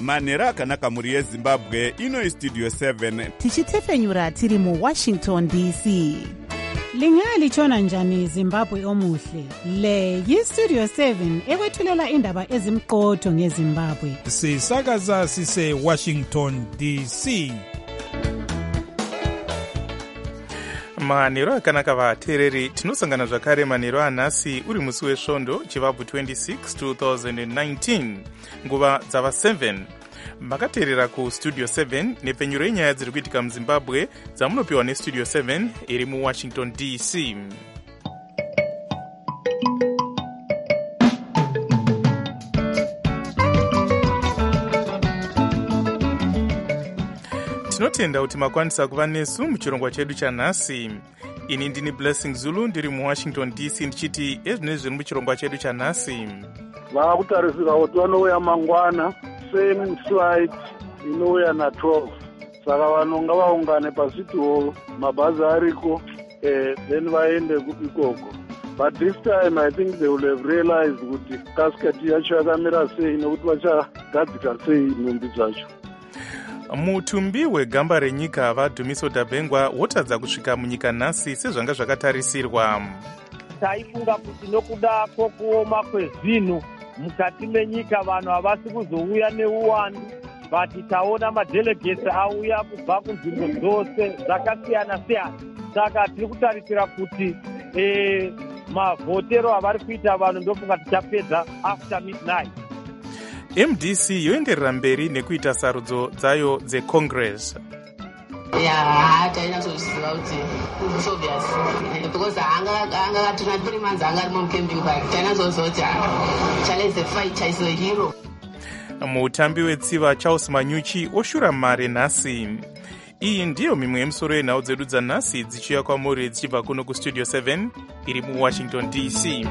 manhero akanaka mhuri yezimbabwe. Ino istudio 7 tichitefenyura tiri muwashington dc. Lingalitshona njani Zimbabwe omuhle? Le yistudio 7 ekwethulela indaba ezimqotho ngeZimbabwe. Sisakaza sise Washington DC. Manhero akanaka vateereri, tinosangana zvakare manhero anhasi uri musi wesvondo chivabvu 26 2019 nguva dzava 7. Makateerera kustudio 7 nepfenyuro yenyaya dziri kuitika muzimbabwe dzamunopiwa nestudio 7 iri muwashington dc. Tinotenda kuti makwanisa kuva nesu muchirongwa chedu chanhasi. Ini ndini Blessing Zulu ndiri muwashington dc ndichiti ezvinezvi zviri muchirongwa chedu chanhasi. Vakutarisira kuti vanouya mangwana, same flight inouya na12. Saka vanhu ngavaungane paCity Hall, mabhazi ariko, then vaende ikoko. But this time I think they will have realized kuti casket yacho yakamira sei nekuti vachagadzika sei nhumbi dzacho. Mutumbi wegamba renyika vaDhumiso Dabengwa wotadza kusvika munyika nhasi sezvanga zvakatarisirwa. Taifunga kuti nokuda kwokuoma kwezvinhu mukati menyika vanhu havasi kuzouya neuwandu, vati taona madelegates auya kubva kunzvimbo dzose dzakasiyana siyana. Saka tiri kutarisira kuti mavhotero avari kuita vanhu ndofunga tichapedza after midnight. MDC yoenderera mberi nekuita sarudzo dzayo dzecongress. Taina kuzviziva kuti it's obvious because anga 3 months anga ari mucamping park. Taina kuzoti challenge the fight chaiso hero. Mutambi wetsiva Charles Manyuchi oshura mare nhasi. Iyi ndiyo mimwe yemisoro yenhau dzedu dzanhasi dzichiuya kwamuri dzichibva kuno kustudio 7 iri muwashington dc.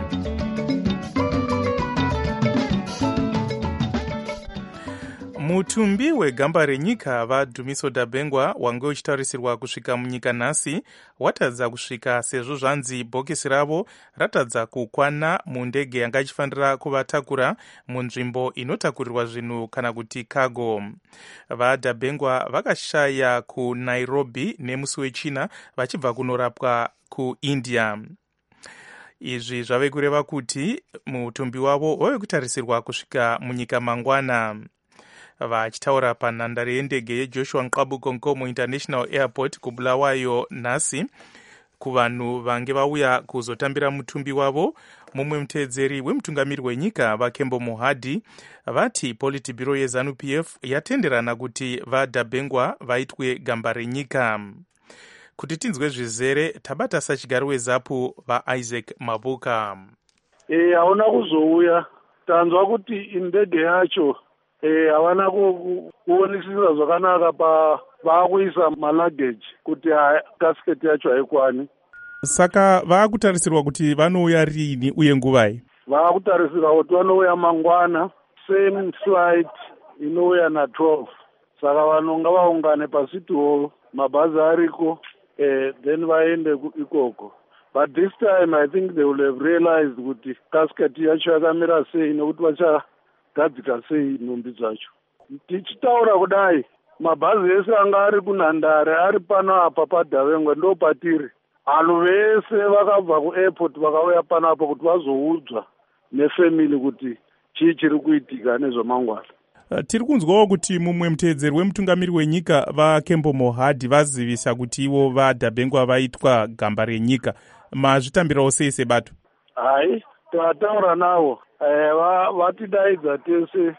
Mutumbi wegamba renyika vaDhumiso Dabengwa wange uchitarisirwa kusvika munyika nhasi watadza kusvika sezvo zvanzi bhokisi ravo ratadza kukwana mundege yanga ichifanira kuvatakura munzvimbo inotakurirwa zvinhu kana kuti cargo. VaDabengwa vakashaya kuNairobi nemusi wechina vachibva kunorapwa kuIndia. Izvi zvave kureva kuti mutumbi wavo wave kutarisirwa kusvika munyika mangwana. Vachitaura panhandare yendege yeJoshua Nqabuko Nkomo International Airport kuBulawayo nhasi kuvanhu vange vauya kuzotambira mutumbi wavo, mumwe muteedzeri wemutungamiri wenyika vaKembo Mohadi vati Politburo yeZANU-PF yatenderana kuti vaDabengwa vaitwe gamba renyika. Kuti tinzwe zvizere tabata sachigari weZAPU vaIsaac Mabuka. Hauna kuzouya, tanzwa kuti indege yacho havana kuonisisa zvakanaka vakuisa malageji kuti casket yacho haikwani. Saka vakutarisirwa kuti vanouya rini uye nguvai? Vakutarisirwa kuti vanouya mangwana, same flight inouya na12. Saka vanhu ngavaungane paCity Hall, mabhazi ariko, then vaende ikoko. But this time I think they will have realized kuti casket yacho yakamira sei nekuti vachagadzika sei nhumbi dzacho. Tichitaura kudai, mabhazi ese anga ari kunhandare ari pano apa paDabengwa ndo patiri. Vanhu vese vakabva kuairport vakauya pano apa kuti vazoudzwa nefamily kuti chii chiri kuitika nezvamangwana. Tiri kunzwawo kuti mumwe muteedzeri wemutungamiri wenyika vaKembo Mohadi vazivisa kuti ivo vaDabengwa vaitwa gamba renyika. Mazvitambirawo sei sebato? Hai, tataura navo. Vatidaidza tese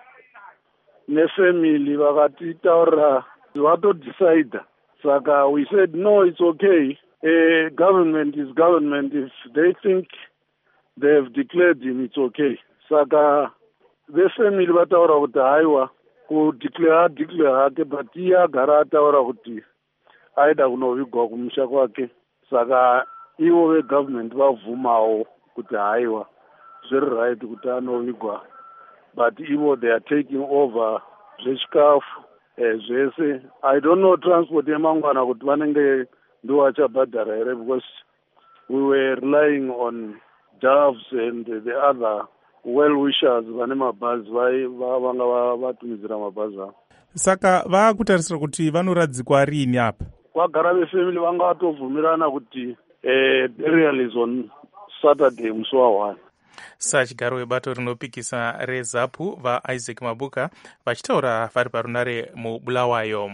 nefamily vakatitaurira vatodecide. Saka we said no, it's okay. Government is government. If they think they have declared him, it's okay. Saka the family vataura kuti haiwa kudeclare hake, but iye agara ataura kuti aida kunovigwa kumusha kwake. Saka ivo vegovernment vabvumawo kuti haiwa zviri right kuti anovigwa, but ivo they are taking over zvechikafu zvese. I don't know transport yemangwana kuti vanenge ndo vachabhadhara here, because we were relying on doves and the other well wishers vane mabhazi vanga vatumidzira mabhazi avo. Saka vakutarisira kuti vanoradzikwa riini apa? Vagara vefamily vanga vatovhumirana kuti burial is on Saturday musi wa1. Sachigaro webato rinopikisa reZAPU vaIsaac Mabuka vachitaura vari parunare muBulawayo.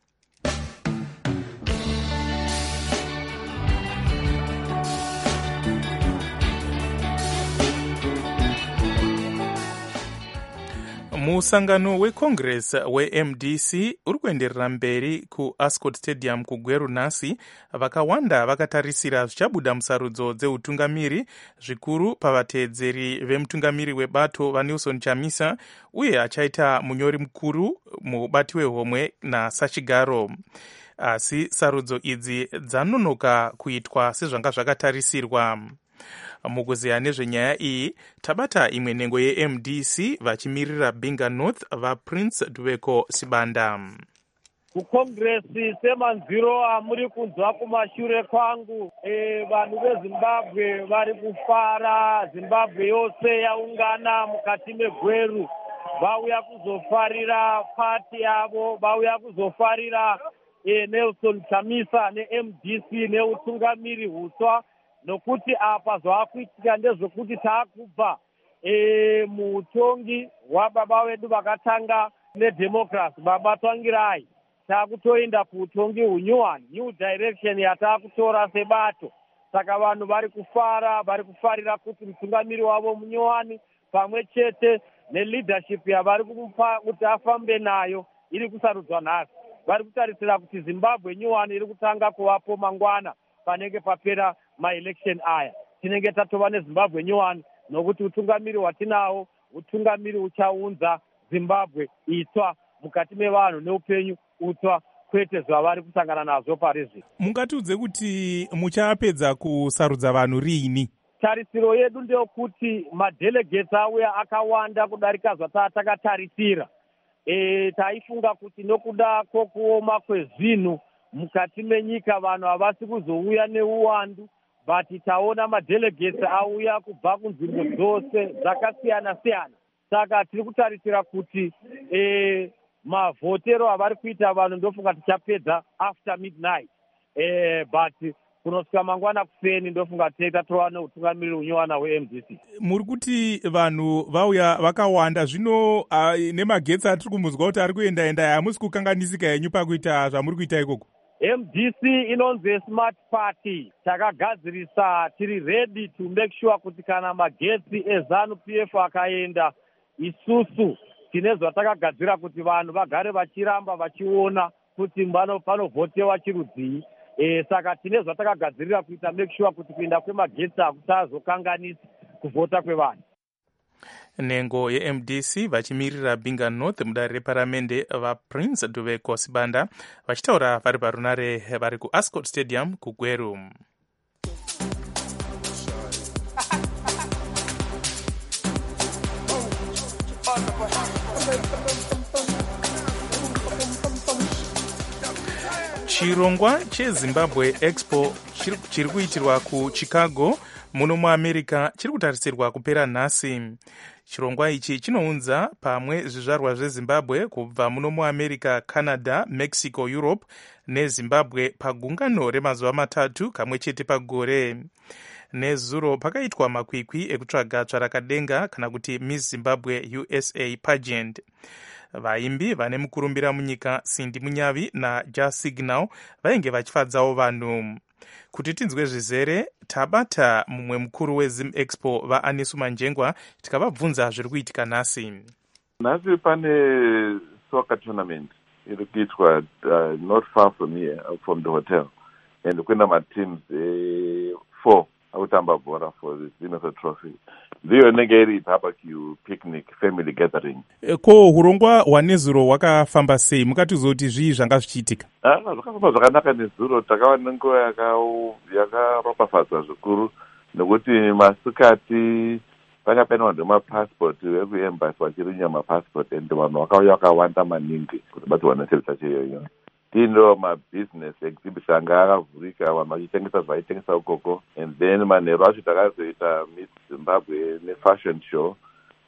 Musangano weCongress weMDC uri kuenderera mberi kuAscot Stadium kuGweru nhasi. Vakawanda vakatarisira zvichabuda musarudzo dzeutungamiri, zvikuru pavateedzeri vemutungamiri webato vaNelson Chamisa uye achaita munyori mukuru mubati wehomwe naSachigaro. Asi sarudzo idzi dzanonoka kuitwa sezvanga zvakatarisirwa. Mukuzeya nezvenyaya iyi tabata imwe nhengo yeMDC vachimirira Binga North vaPrince Duveko Sibanda. Kukongresi semanziro amuri kunzwa kumashure kwangu, vanhu veZimbabwe vari kufara. Zimbabwe yose yaungana mukati meGweru, vauya kuzofarira pati yavo, vauya kuzofarira Nelson Chamisa neMDC neutungamiri huswa. Nokuti apa zvaakuitika ndezvekuti taakubva muutongi hwababa vedu vakatanga nedemocracy, baba Tsvangirai, taakutoenda kuutongi hunyuwani, new direction yataakutora sebato. Saka vanhu vari kufara, vari kufarira kuti mutungamiri wavo munyuwani pamwe chete neleadership yavari kumupa kuti afambe nayo iri kusarudzwa nhasi. Vari kutarisira kuti Zimbabwe nyuwani iri kutanga kuvapo mangwana panenge papera maelection aya. Tinenge tatova neZimbabwe nyuwani nokuti utungamiri hwatinawo utungamiri uchaunza Zimbabwe itsva mukati mevanhu neupenyu utsva, kwete zvavari kusangana nazvo parizvi. Mungatiudze kuti muchapedza kusarudza vanhu riini? Tarisiro yedu ndeyokuti madelegates auya akawanda kudarika zvatakatarisira. Taifunga kuti nokuda kwokuoma kwezvinhu mukati menyika vanhu havasi kuzouya neuwandu, but taona madelegates auya kubva kunzvimbo dzose dzakasiyana-siyana. Saka tiri kutarisira kuti mavhotero avari kuita vanhu ndofunga tichapedza after midnight. But kunosvika mangwana kuseni ndofunga tatova neutungamiri unyuwana weMDC. Muri kuti vanhu vauya vakawanda, zvino nemagetsi atiri kumudzwa kuti ari kuenda hamusi kukanganisika yenyu pakuita zvamuri kuita ikoko? MDC inonzi smart party. Takagadzirisa, tiri ready to make sure kuti kana magetsi eZANU PF akaenda, isusu tine zvatakagadzira kuti vanhu vagare vachiramba vachiona kuti panovhotewa chirudzii. Saka tine zvatakagadzirira kuita make sure kuti kuenda kwemagetsi hakusazokanganisi kuvhota kwevanhu. Nhengo yeMDC vachimirira Binga North mudare reparamende vaPrince Duveko Sibanda vachitaura vari parunare vari kuAscot Stadium kuGweru. Chirongwa cheZimbabwe Expo chiri kuitirwa kuChicago muno muAmerica chiri kutarisirwa kupera nhasi. Chirongwa ichi chinounza pamwe zvizvarwa zveZimbabwe kubva muno muAmerica, Canada, Mexico, Europe neZimbabwe pagungano remazuva matatu kamwe chete pagore. Nezuro pakaitwa makwikwi ekutsvaga tsvarakadenga kana kuti Miss Zimbabwe USA pageant. Vaimbi vane mukurumbira munyika Cindy Munyavi naJasignal vainge vachifadzawo vanhu. Kuti tinzwe zvizere, tabata mumwe mukuru weZimExpo vaAnisu Manjengwa tikavabvunza zviri kuitika nhasi. Nhasi pane soccer tournament iri kuitwa not far from here, from the hotel, and kuenda mateams 4 akutamba bhora for the Zimexo Trophy. Ndiyo inenge iri barbecue picnic family gathering. Ko hurongwa hwaNezuro hwakafamba sei? Mukatizoti zvii zvanga zvichiitika? Zvakafamba zvakanaka Nezuro, takava nenguva yakaropafadzwa zvikuru nekuti masikati pakapenwa nemapassport ekuembassy vachirinya mapassport, and vanhu vakauya vakawanda maningi kuti batirwane chero iyoyo. Tindo mabusiness exhibition anga akavhurika, vanhu vachitengesa zvaitengesa ukoko, and then manheru acho takazoita Miss Zimbabwe nefashion show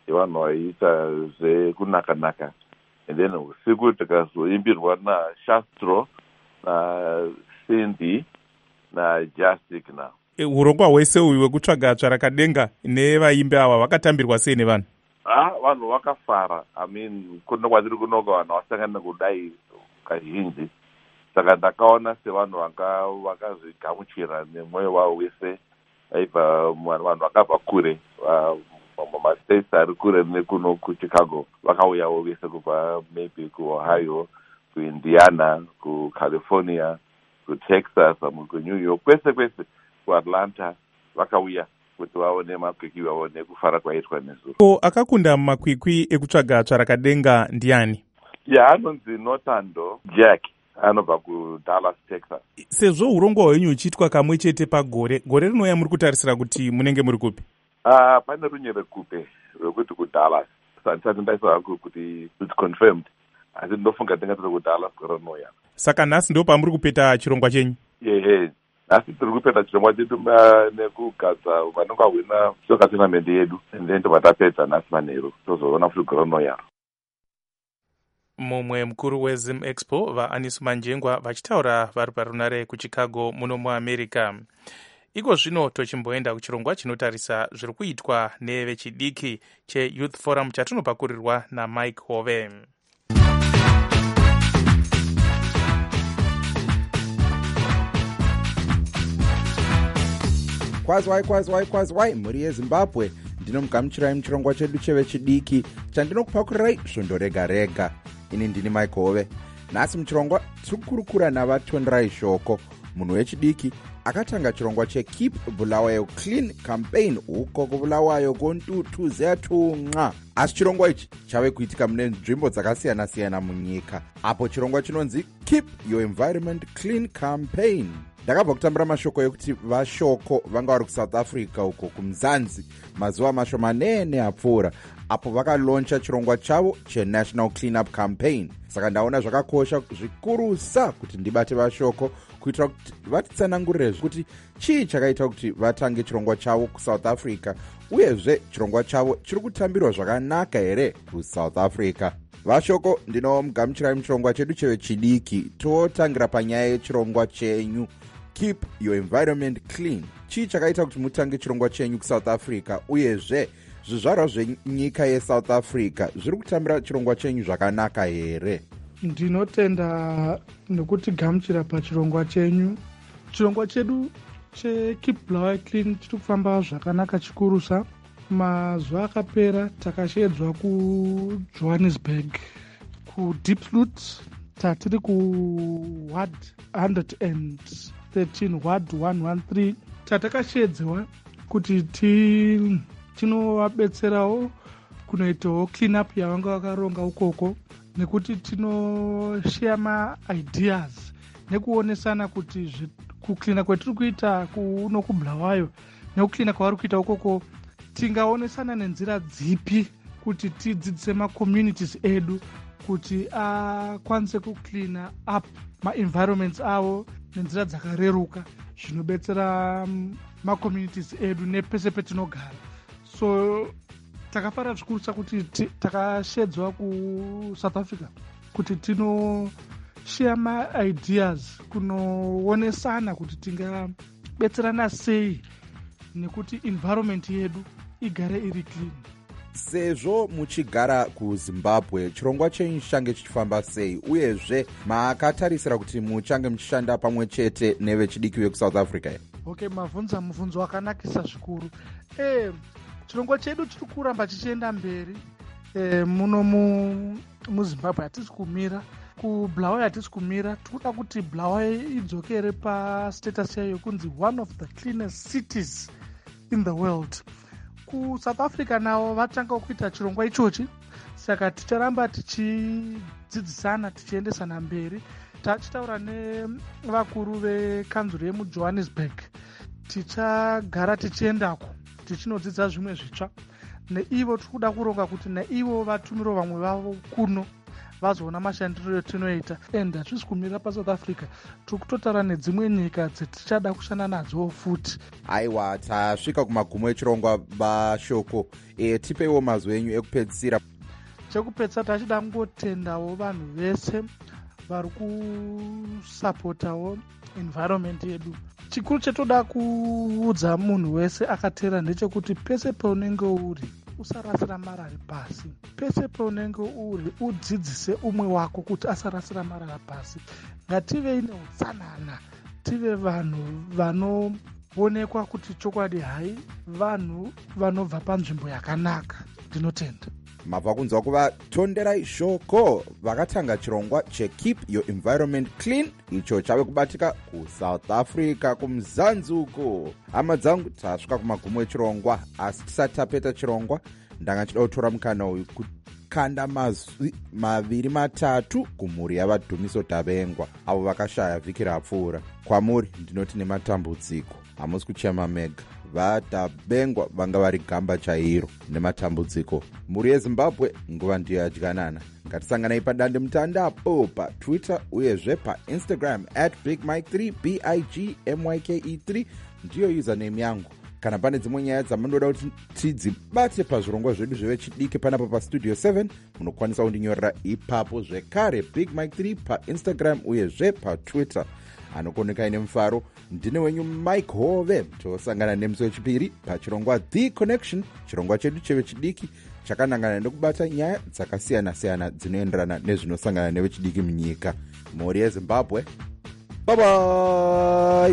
yevanhu vaiita zvekunaka-naka. And then usiku tikazoimbirwa naShastro naCindy naJustic now. Urongwa hwese uyu hwekutsvaga tsvarakadenga nevaimbi ava hwakatambirwa sei nevanhu? Vanhu vakafara. I mean, kuno kwatiri kunoka vanhu vasangana kudai kazhinji. Saka ndakaona sevanhu vakazvigamuchira nemwoyo wavo wese. Aibva vanhu vakabva kure, mastates ari kure nekuno kuChicago vakauyawo vese kubva maybe kuOhio, kuIndiana, kuCalifornia, kuTexas, kuNew York, kwese kuAtlanta vakauya kuti vaone makwikwi, vaone kufara kwaitwa nezuro. Akakunda makwikwi ekutsvaga tsvarakadenga ndiani? Anonzi Notando Jack, anobva kuDallas, Texas. Sezvo urongwa hwenyu huchiitwa kamwe chete pagore, gore rinouya muri kutarisira kuti munenge muri kupi? Pane runyere kupe rwekuti kuDallas. Sandisati ndaisa hangu kuti it's confirmed. Asi ndofunga tingatiri kuDallas gore rinouya. Saka nhasi ndo pamuri kupeta chirongwa chenyu? Nhasi tiri kupeta chirongwa chedu nekugadza vanenge vahwina soka tournament yedu. Then tovatapedza nhasi manheru. Tozoona futi gore rinouya. Mumwe mukuru weZim Expo vaAnisu Manjengwa vachitaura vari parunare kuChicago muno muAmerica. Iko zvino tochimboenda kuchirongwa chinotarisa zviri kuitwa nevechidiki cheYouth Forum chatinopakurirwa naMike Hove. Kwazwai mhuri yeZimbabwe, ndinomugamuchirai muchirongwa chedu chevechidiki chandinokupakurirai svondo rega. Ini ndini Mike Hove. Nhasi muchirongwa tiri kukurukura navatonderai shoko, munhu wechidiki akatanga chirongwa cheKeep Bulawayo Clean Campaign uko kubulawayo kontutu zeyatunga. Asi chirongwa ichi chave kuitika mune nzvimbo dzakasiyana-siyana munyika, apo chirongwa chinonzi Keep Your Environment Clean Campaign. Ndakabva kutambira mashoko ekuti vashoko vanga vari kuSouth Africa uko kumzanzi mazuva mashomanene apfuura, apo vakaloncha chirongwa chavo cheNational Cleanup Campaign. Saka ndaona zvakakosha zvikurusa kuti ndibate vashoko kuitira kuti vatitsanangurire kuti chii chakaita kuti vatange chirongwa chavo kuSouth Africa, uyezve chirongwa chavo chiri kutambirwa zvakanaka here kuSouth Africa. Vashoko, ndinomugamuchirai muchirongwa chedu chevechidiki. Totangira panyaya yechirongwa chenyu Keep Your Environment Clean. Chii chakaita kuti mutange chirongwa chenyu kuSouth Africa, uyezve zvizvarwa zvenyika yeSouth Africa zviri kutambira chirongwa chenyu zvakanaka here? Ndinotenda nekuti gamuchira pachirongwa chenyu. Chirongwa chedu cheKeep Bulawayo Clean chiri kufamba zvakanaka chikurusa. Mazuva akapera takashedzwa kuJohannesburg, kuDeepsloot, tatiri kuWard 113, Ward 113. Tatakashedzwa kuti tinovabetserawo kunoitawo clean up yavanga vakaronga ukoko, nekuti tinoshare maideas nekuonesana kuti kuklina kwetiri kuita kuno kuBulawayo nekuklina kwavari kuita ukoko tingaonesana nenzira dzipi kuti tidzidzise macommunities edu kuti akwanise kuklina up maenvironments avo nenzira dzakareruka zvinobetsera macommunities edu nepese petinogara. So takafara zvikurusa kuti takashedzwa kuSouth Africa kuti tinoshare maideas kunoonesana kuti tingabetserana sei nekuti environment yedu igare iri clean. Sezvo muchigara kuZimbabwe, chirongwa chenyu chichange chichifamba sei, uyezve makatarisira kuti muchange muchishanda pamwe chete nevechidiki vekuSouth Africa? Okay, mavhunza muvhunzo wakanakisa zvikuru. Chirongwa chedu chiri kuramba chichienda mberi. Muno muZimbabwe hatisi kumira, kuBulawayo hatisi kumira. Tikuda kuti Bulawayo idzokere pastatus yayo kunzi one of the cleanest cities in the world. KuSouth Africa navo vatanga kuita chirongwa ichochi, saka ticharamba tichidzidzisana tichiendesana mberi. Tachitaura nevakuru vekanzuro yemuJohannesburg, tichagara tichiendako tichinodzidza zvimwe zvitsva. Neivo tiri kuda kuronga kuti naivo vatumiro vamwe vavo kuno vazoona mashandiro etinoita. And hatisi kumira pasouth africa, tiri kutotaura nedzimwe nyika dzetichada kushanda nadzo futi. Aiwa, tasvika kumagumo echirongwa vashoko. Tipeiwo mazwi enyu ekupedzisira. Chekupedzisa tachida kungotendawo vanhu vese vari kusapotawo environment yedu. Chikuru chetoda kuudza munhu wese akatera ndechekuti pese paunenge uri usarasira marara pasi. Pese paunenge uri udzidzise umwe wako kuti asarasira marara pasi. Ngativei neutsanana, tive vanhu vanoonekwa kuti chokwadi hai vanhu vanobva panzvimbo yakanaka. Ndinotenda. Mabva kunzwa kuva tonderai shoko vakatanga chirongwa chekeep your environment clean, icho chave kubatika kuSouth Africa kumuzanzi uko. Hama dzangu, tasvika kumagumo echirongwa, asi tisati tapeta chirongwa ndanga chida kutora mukana uyu kukanda mazwi maviri matatu kumhuri yavaDhumiso Dabengwa avo vakashaya vhiki rapfuura. Kwamuri ndinoti nematambudziko, hamusi kuchema mega. VaDabengwa vanga vari gamba chairo nematambudziko. Mhuri yeZimbabwe nguva ndiyo yadyanana. Ngatisanganai padande mutandapo paTwitter uyezve paInstagram @BigMike3 BIGMYKE3 ndiyo username yangu. Kana pane dzimwe nyaya dzamunoda kuti tidzibate pazvirongwa zvedu zvevechidiki panapo paStudio 7, munokwanisa kundinyorera ipapo zvekare BigMike3 paInstagram uyezve paTwitter. Anokoneka nemufaro, ndine wenyu Mike Hove. Tosangana nemusi wechipiri pachirongwa The Connection, chirongwa chedu chevechidiki chakanangana nekubata nyaya dzakasiyana-siyana dzinoenderana nezvinosangana nevechidiki munyika. Mhuri yeZimbabwe, bye bye.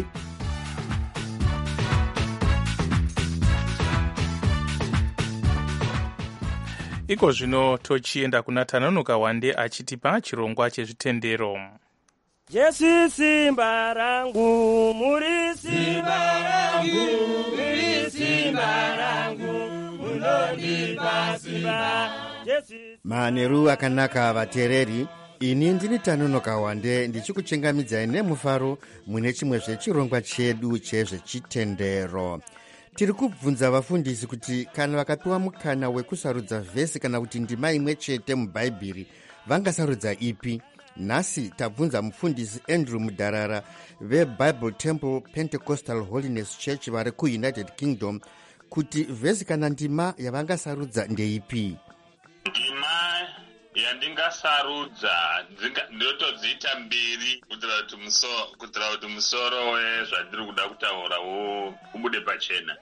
Iko zvino tochienda kuna Tanonoka Wande achitipa chirongwa chezvitendero. Jesu simba rangu, muri simba rangu, muri simba rangu, munondipa simba. Manheru akanaka vateereri, ini ndini Tanonoka Wande ndichikuchengamidzai nemufaro mune chimwe zvechirongwa chedu chezvechitendero. Tiri kubvunza vafundisi kuti kana vakapiwa mukana wekusarudza vhesi kana kuti ndima imwe chete mubhaibheri vangasarudza ipi. Nhasi tabvunza mufundisi Andrew Mudharara veBible Temple Pentecostal Holiness Church vari kuUnited Kingdom kuti vhesi kana ndima yavangasarudza ndeipi. Ndima yandingasarudza ndotodziita mbiri kuitira kuti musoro wezvandiri kuda kutaura ubude pachena.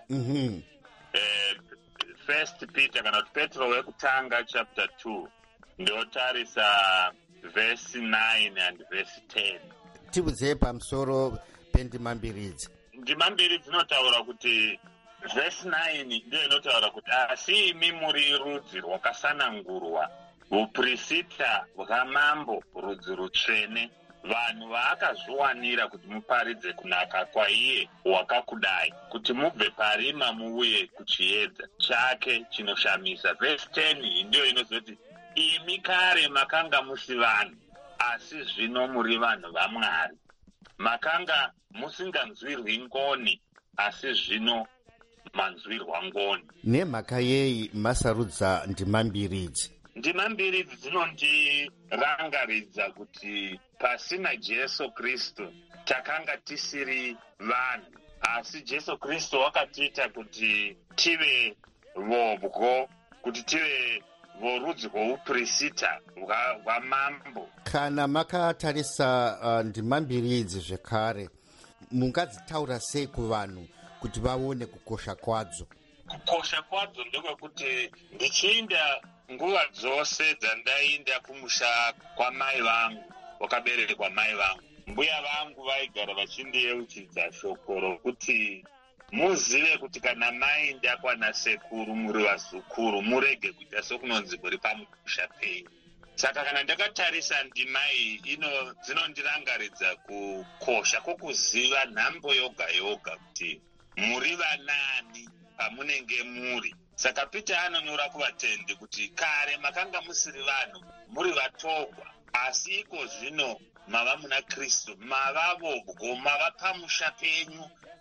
First Peter kana kuti Petro wekutanga chapter 2 ndotarisa verse 9 and verse 10. Tibudzei pamusoro pendima mbiri idzi. Ndima mbiri dzinotaura kuti verse 9 ndiyo inotaura kuti asi imi muri rudzi rwakasanangurwa, uprista hwamambo, rudzi rutsvene, vanhu vaakazviwanira kuti muparidze kunaka kwaiye wakakudai, kuti mubve parima muuye kuchiedza chake chinoshamisa. Verse 10 ndiyo inozoti imi kare makanga musi vanhu, asi zvino muri vanhu vaMwari. Makanga musinganzwirwi ngoni, asi zvino manzwirwa ngoni. Nemhaka yei masarudza ndima mbiri idzi? Ndima mbiri idzi dzinondirangaridza kuti pasina Jesu Kristu takanga tisiri vanhu, asi Jesu Kristu wakatiita kuti tive vobwo, kuti tive vorudzi rwouprista hwamambo. Kana makatarisa ndima mbiri idzi zvekare, mungadzitaura sei kuvanhu kuti vaone kukosha kwadzo? Kukosha kwadzo ndokwekuti ndichiinda nguva dzose dzandainda kumusha kwamai vangu, wakaberekwa mai vangu, mbuya vangu vaigara vachindiyeuchidza shoko rokuti muzive kuti kana maenda kwana sekuru muri vazukuru, murege kuita sokunonzi muri pamusha penyu. Saka kana ndakatarisa ndima iyi dzinondirangaridza kukosha kwokuziva nhambo yoga yoga kuti muri vanani pamunenge muri. Saka Peter anonyora kuvatendi kuti kare makanga musiri vanhu, muri vatorwa, asi iko zvino mava muna Kristu, mava vobwo, mava pamusha penyu,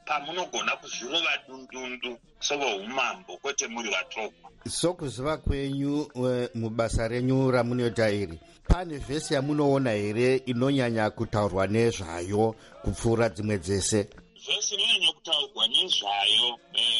pamunogona kuzvirova dundundu sevoumambo kwete muri vatogwa. Sokuziva kwenyu mubasa renyu ramunoita iri, pane vhesi yamunoona here inonyanya kutaurwa nezvayo kupfuura dzimwe dzese? Vhesi inonyanya kutaurwa nezvayo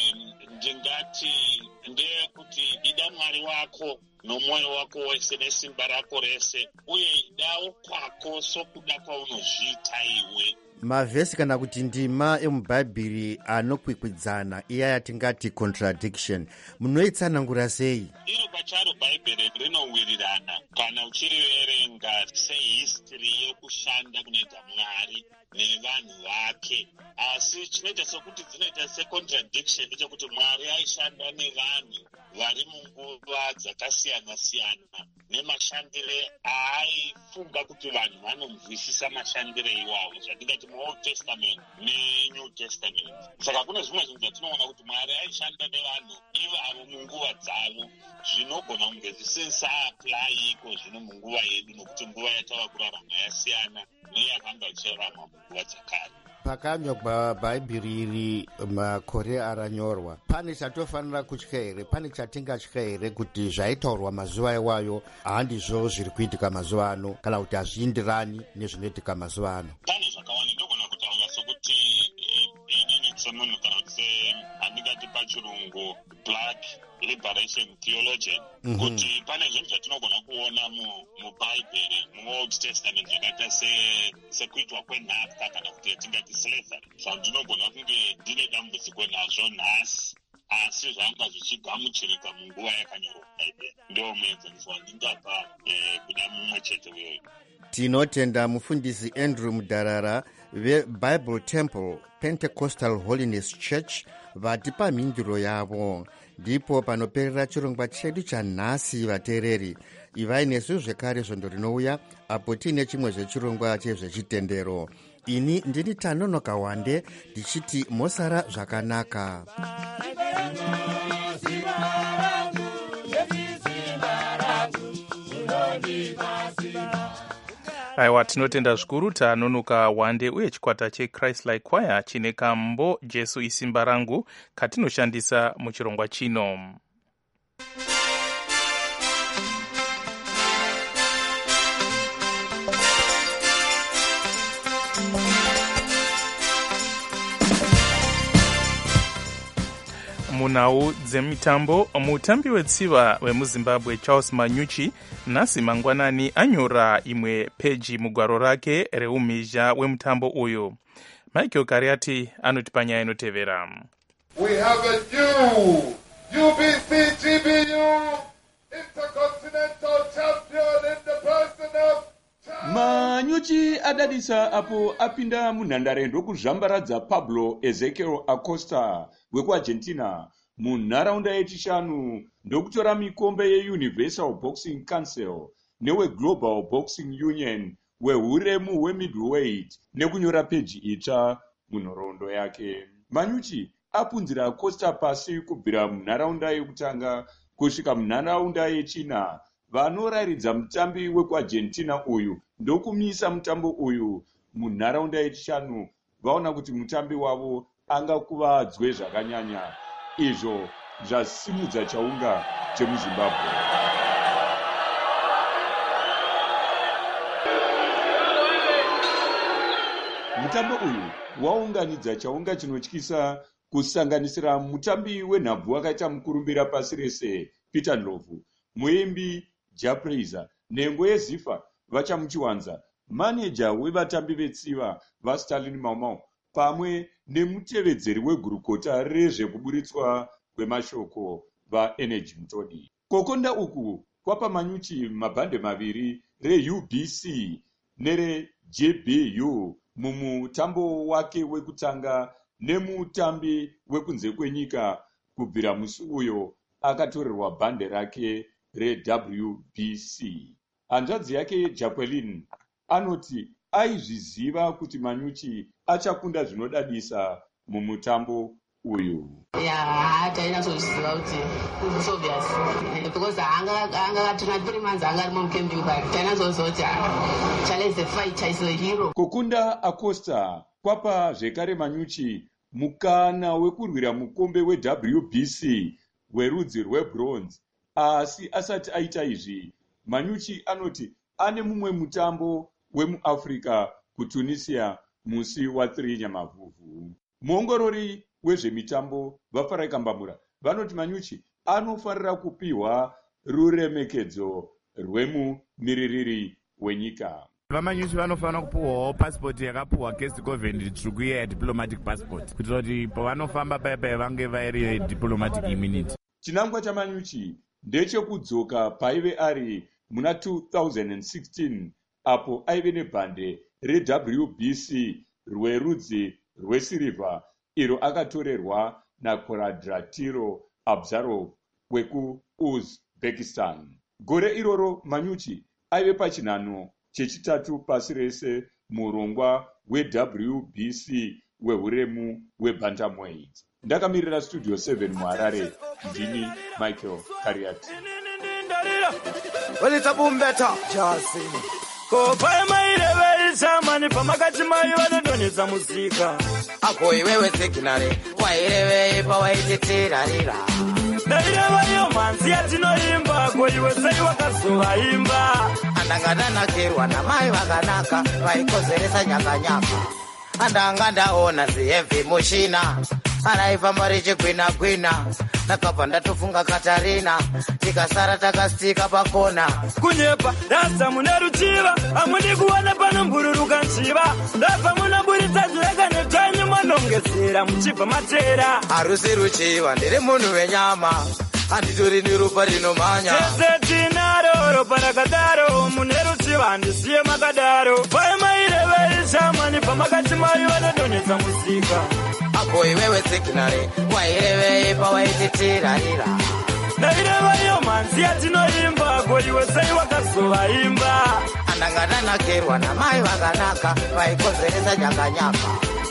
ndingati ndeyekuti ida Mwari wako nomwoyo wako wese nesimba rako rese, uye idawo kwako sokuda kwaunozviita iwe. Mavhesi kana kuti ndima emubhaibheri anokwikwidzana, iya yatingati contradiction, munoitsanangura sei? Iro pacharo bhaibheri rinowirirana kana uchiriverenga sehistory yekushanda kunoita Mwari nevanhu vake, asi chinoita sokuti dzinoita secontradiction chekuti Mwari aishanda nevanhu vari munguva dzakasiyana-siyana nemashandire aaifunga kuti vanhu vanomvisisa mashandire iwawo, zvatingati muOld Testament neNew Testament. Saka kune zvimwe zvinhu zvatinoona kuti Mwari aishanda nevanhu ivavo munguva dzavo, zvinogona kunge zvisisaaplaiko zvino munguva yedu, nokuti nguva yatava kurarama yasiyana neyakanga ichirarama munguva dzakare. Pakanyorwa bhaibheri iri makore aranyorwa, pane chatofanira kutya here? Pane chatingatya here kuti zvaitaurwa mazuva iwayo handizvo zviri kuitika mazuva ano, kana kuti hazviindirani nezvinoitika mazuva ano? Pane zvakawanda ndogona kutaura sokuti inini semunhu kana kuti handingati pachirungu black liberation theologian, kuti pane zvinhu zvatinogona kuona mubhaibheri muOld Testament zvakaita sekuitwa kwenhapwa kana kuti yatingati slavery, zvandinogona kunge ndine dambudziko nazvo nhasi, asi zvanga zvichigamuchirika munguva yakanyorwa bhaibheri. Ndo muenzaniso wandingapa kuna mumwe chete weyo. Tinotenda mufundisi Andrew Mudharara veBible Temple Pentecostal Holiness Church vatipa mhinduro yavo. Ndipo panoperera chirongwa chedu chanhasi vateereri. Ivai nesu zvekare zvondo rinouya apo tiine chimwe zvechirongwa chezvechitendero. Ini ndini Tanonoka Wande ndichiti mosara zvakanaka. Aiwa, tinotenda zvikuru Tanonoka Wande uye chikwata cheChrist-like Choir chine kambo Jesu isimba rangu katinoshandisa muchirongwa chino. Munhau dzemitambo, mutambi wetsiva wemuZimbabwe Charles Manyuchi nhasi mangwanani anyora imwe peji mugwaro rake reumhizha wemutambo uyu. Michael Kariati anoti panyaya inotevera. We have a new UBC GBU Intercontinental Champion in the person of Manyuchi adadisa apo apinda munhandare ndokuzvambaradza Pablo Ezequiel Acosta wekuArgentina munharaunda yechishanu ndokutora mikombe yeUniversal Boxing Council neweGlobal Boxing Union wehuremu hwemiddleweight nekunyora peji itsva munhoroondo yake. Manyuchi apunzira Acosta pasi kubvira munharaunda yekutanga kusvika munharaunda yechina. Vanoraridza mutambi wekuArgentina uyu ndokumisa mutambo uyu munharaunda yechishanu vaona kuti mutambi wavo angakuvadzwe zvakanyanya, izvo zvasimudza chaunga chemuZimbabwe. Mutambo uyu waunganidza chaunga chinotyisa kusanganisira mutambi wenhabvu wakaita mukurumbira pasi rese Peter Ndlovu, muimbi Japraiser nengo yeZifa vachamuchiwanza, maneja wevatambi vetsiva vaStalin Maumau pamwe nemutevedzeri wegurukota rezvekuburitswa kwemashoko vaEnergy Mutodi. Kokonda uku kwapa Manyuchi mabhande maviri reUBC nereJBU mumutambo wake wekutanga nemutambi wekunze kwenyika kubvira musi uyo akatorerwa bhande rake reWBC. Hanzvadzi yake Jacqueline anoti aizviziva kuti Manyuchi achakunda zvinodadisa mumutambo uyu. Tainatozviziva kuti it's obvious because anga 3 months anga ari mukembi but tainatozoti challenge the fight chaiswe hero. Kukunda Acosta kwapa zvekare Manyuchi mukana wekurwira mukombe weWBC werudzi rwebronze. Asi asati aita izvi, Manyuchi anoti ane mumwe mutambo wemuAfrica kuTunisia musi wa3 Nyamavhuvhu. Muongorori wezvemitambo vaFarai Kambamura vanoti Manyuchi anofanira kupiwa ruremekedzo rwemumiririri wenyika. Vamanyuchi vanofanira kupuwawo pasipoti yakapuwa guest government tsvuku iya diplomatic passport kuitira kuti pavanofamba paipai vange vairi diplomatic immunity. Chinangwa chaManyuchi ndechekudzoka paive ari muna 2016 apo aive nebhande reWBC rwerudzi rwesirivha iro akatorerwa naKoradratiro Abzarov wekuUzbekistan. Gore iroro Manyuchi aive pachinhano chechitatu pasi rese murongwa weWBC wehuremu webantamweight. Ndakamirira Studio 7 muHarare, ndini Michael Kariati. Well, it's a boom better. Just sing. Ko pai mai rewe samani pamakati mai vanodonedza muzika. Ako iwewe signare, wairewe pa waitetirarira. Ndairewa iyo manzi yatinoimba, ko iwe sei wakazovaimba. Andangadanakerwa namai vakanaka, vaikozeresa nyakanyaka. Andangandaona zihevhi mushina, anaifamba richigwina-gwina. Nakabva ndatofunga Katarina, tikasara takastika pakona. Kunyepa rasa mune ruchiva, amudi kuwana panombururuka nchiva. Ndabva munaburitsa zvireka netanyu manongezera muchibva matera. Harusi ruchiva, ndiri munhu wenyama, handitori neropa rinomhanya. Tese tinaro ropa rakadaro, mune ruchiva handisiye makadaro. Pai maireve ishamani pamakati mai vanodonedza muzika. Ako iwewe signare, waireve pa waitetirarira. Ndaireva iyo manzi yatinoimba, ko iwe sei wakazovaimba. Andangadanakerwa namai vakanaka, vaikozeresa nyakanyaka.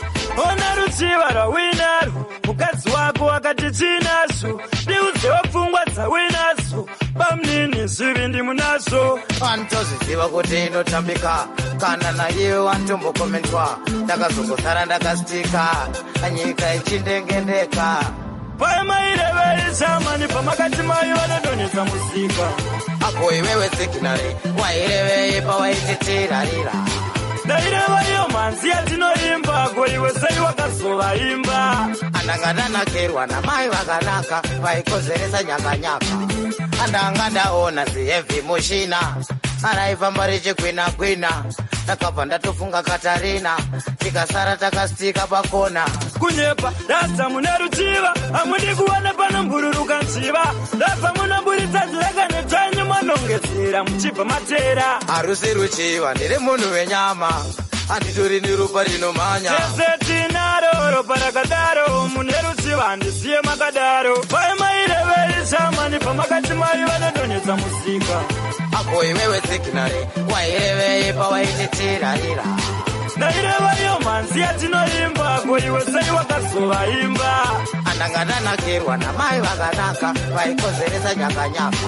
Ona ruchiva rwawinaru, mukadzi wako akati chinazvo, ndiudzewo pfungwa dzawinazo, pamunini zvivi ndimunazvo. Vanotozviziva kuti inotambika, kana naiwe wantombokomentwa, ndakazongosara ndakasitika, nyika ichindengendeka. Pai maireve ishamani pamakati mai vanodonedza muzika. Ako iwewe signare, waireve pa waitetirarira. Ndaireva iyo manzi yatinoimba, ko iwe sei wakazovaimba. Andangadanakerwa namai vakanaka, vaikozeresa nyakanyaka. Andangandaona zihevhi mushina, anaifamba richigwina-gwina. Nakabva ndatofunga Katarina, tikasara takastika pakona. Kunyepa rasa mune ruchiva, amudi kuwana panombururuka nchiva. Ndabva munaburitsa zvireka netanyu manongezera muchibva matera. Harusi ruchiva, ndiri munhu wenyama, handitori neropa rinomhanya. Tese tinaro ropa rakadaro, mune ruchiva handisiye makadaro. Pai maireve ishamani pamakati mai vanodonedza muzika. Ako iwewe signare, waireve pa waitetirarira. Ndaireva iyo manzi yatinoimba, ko iwe sei wakazovaimba. Andangadanakerwa namai vakanaka, vaikozeresa nyakanyaka.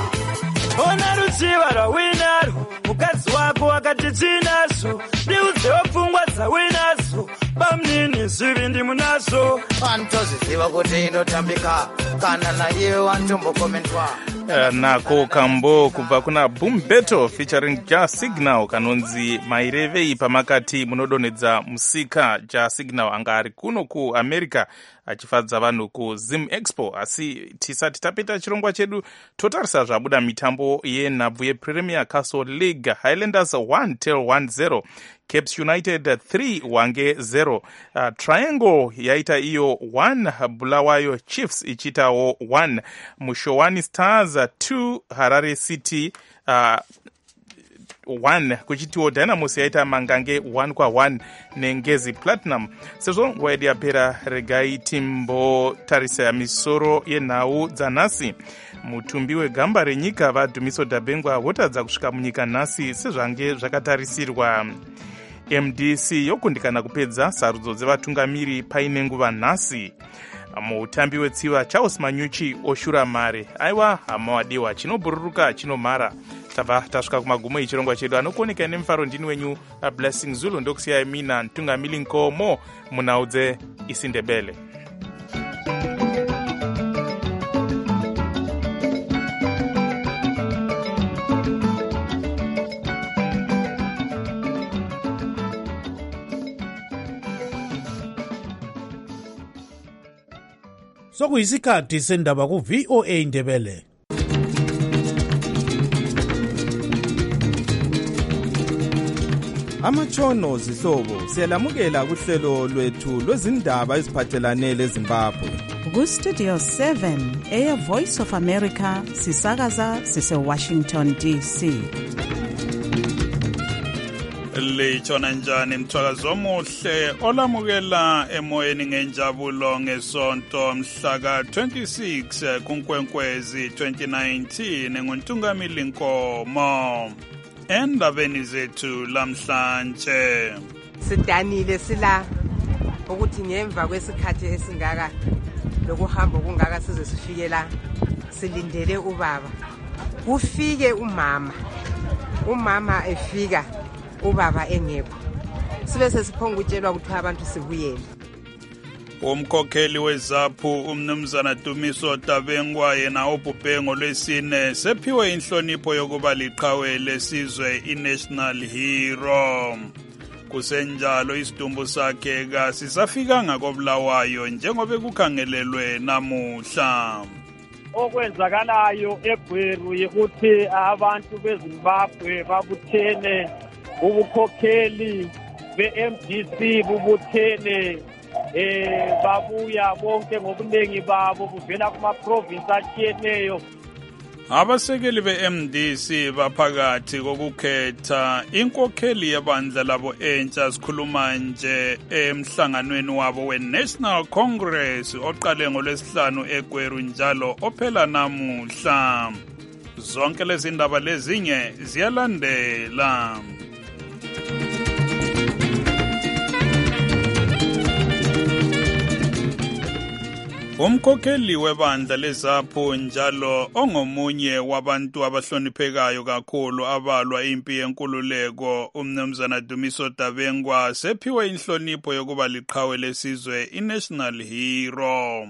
Ona ruchiva rwawinaru, mukadzi wako akati chinazvo, ndiudzewo pfungwa dzawinazo, pamunini zvivi ndimunazvo. Vanotozviziva kuti inotambika, kana naiwe wantombokomentwa. Nako kambo kubva kuna Boom Battle featuring Ja Signal kanonzi mairevei pamakati munodonedza musika. Ja Signal anga ari kuno kuAmerica achifadza vanhu kuZim Expo. Asi tisati tapeta chirongwa chedu totarisa zvabuda mitambo yenhabvu yePremier Castle League. Highlanders 1-1-0, Caps United 3 wange 0, Triangle yaita iyo 1, Bulawayo Chiefs ichitawo 1, Mushowani Stars 2, Harare City 1, kuchitiwo Dynamos yaita Mangange 1-1 neNgezi Platinum. Sezvo nguva yedu yapera, regai timbotarisa misoro yenhau dzanhasi. Mutumbi wegamba renyika vaDhumiso Dabengwa votadza kusvika munyika nhasi sezvange zvakatarisirwa. MDC yokundikana kupedza sarudzo dzevatungamiri paine nguva nhasi. mutambi wetsiva Charles Manyuchi oshura mare. Aiwa hamawadiwa chinobhururuka chinomhara. Tabva tasvika kumagumo echirongwa chedu. Anokuoneka nemufaro ndini wenyu Blessing Zulu, ndokusiyai mina Ntungamili Nkomo munhau dzeIsindebele. Sokuyisikhathi sendaba ku-VOA Indebele. Amatshono zihlobo siyalamukela kuhlelo lwethu lwezindaba eziphathelane leZimbabwe. Ku-Studio 7 Air Voice of America sisakaza sise-Washington DC. Litshona njani mthwakazi omuhle olamukela emoyeni ngenjabulo ngesonto mhla ka-26 kuNkwenkwezi 2019 nguNtungamili Nkomo. Endabeni zethu lamhlanje sidanile sila ukuthi ngemva kwesikhathi esingaka lokuhamba kungaka size sifike la silindele ubaba kufike umama efika ubaba engekho sibe sesiphonga utshelwa ukuthi abantu sibuyele. Umkhokheli weZAPU umnumzana Dumiso Dabengwa yena obhubhe ngolwesine sephiwe inhlonipho yokuba liqhawe lesizwe iNational Hero. Kusenjalo isidumbu sakhe kasisafika kobulawayo njengoba kukhangelelwe namuhla. Okwenzakalayo eGweru ukuthi abantu beZimbabwe babuthene, ubukhokheli beMDC bubuthene, babuya bonke ngobuningi babo buvela kuma-province atshiyeneyo. Abasekeli be-MDC baphakathi kokukhetha inkokheli yebandla labo entsha. Sikhuluma nje emhlanganweni wabo we-National Congress oqale ngolwesihlanu eGweru njalo ophela namuhla. Zonke lezi ndaba lezinye ziyalandela. Umkhokheli webandla leZAPU njalo ongomunye wabantu abahloniphekayo kakhulu abalwa impi yenkululeko umnumzana Dumiso Dabengwa sephiwe inhlonipho yokuba liqhawe lesizwe iNational Hero.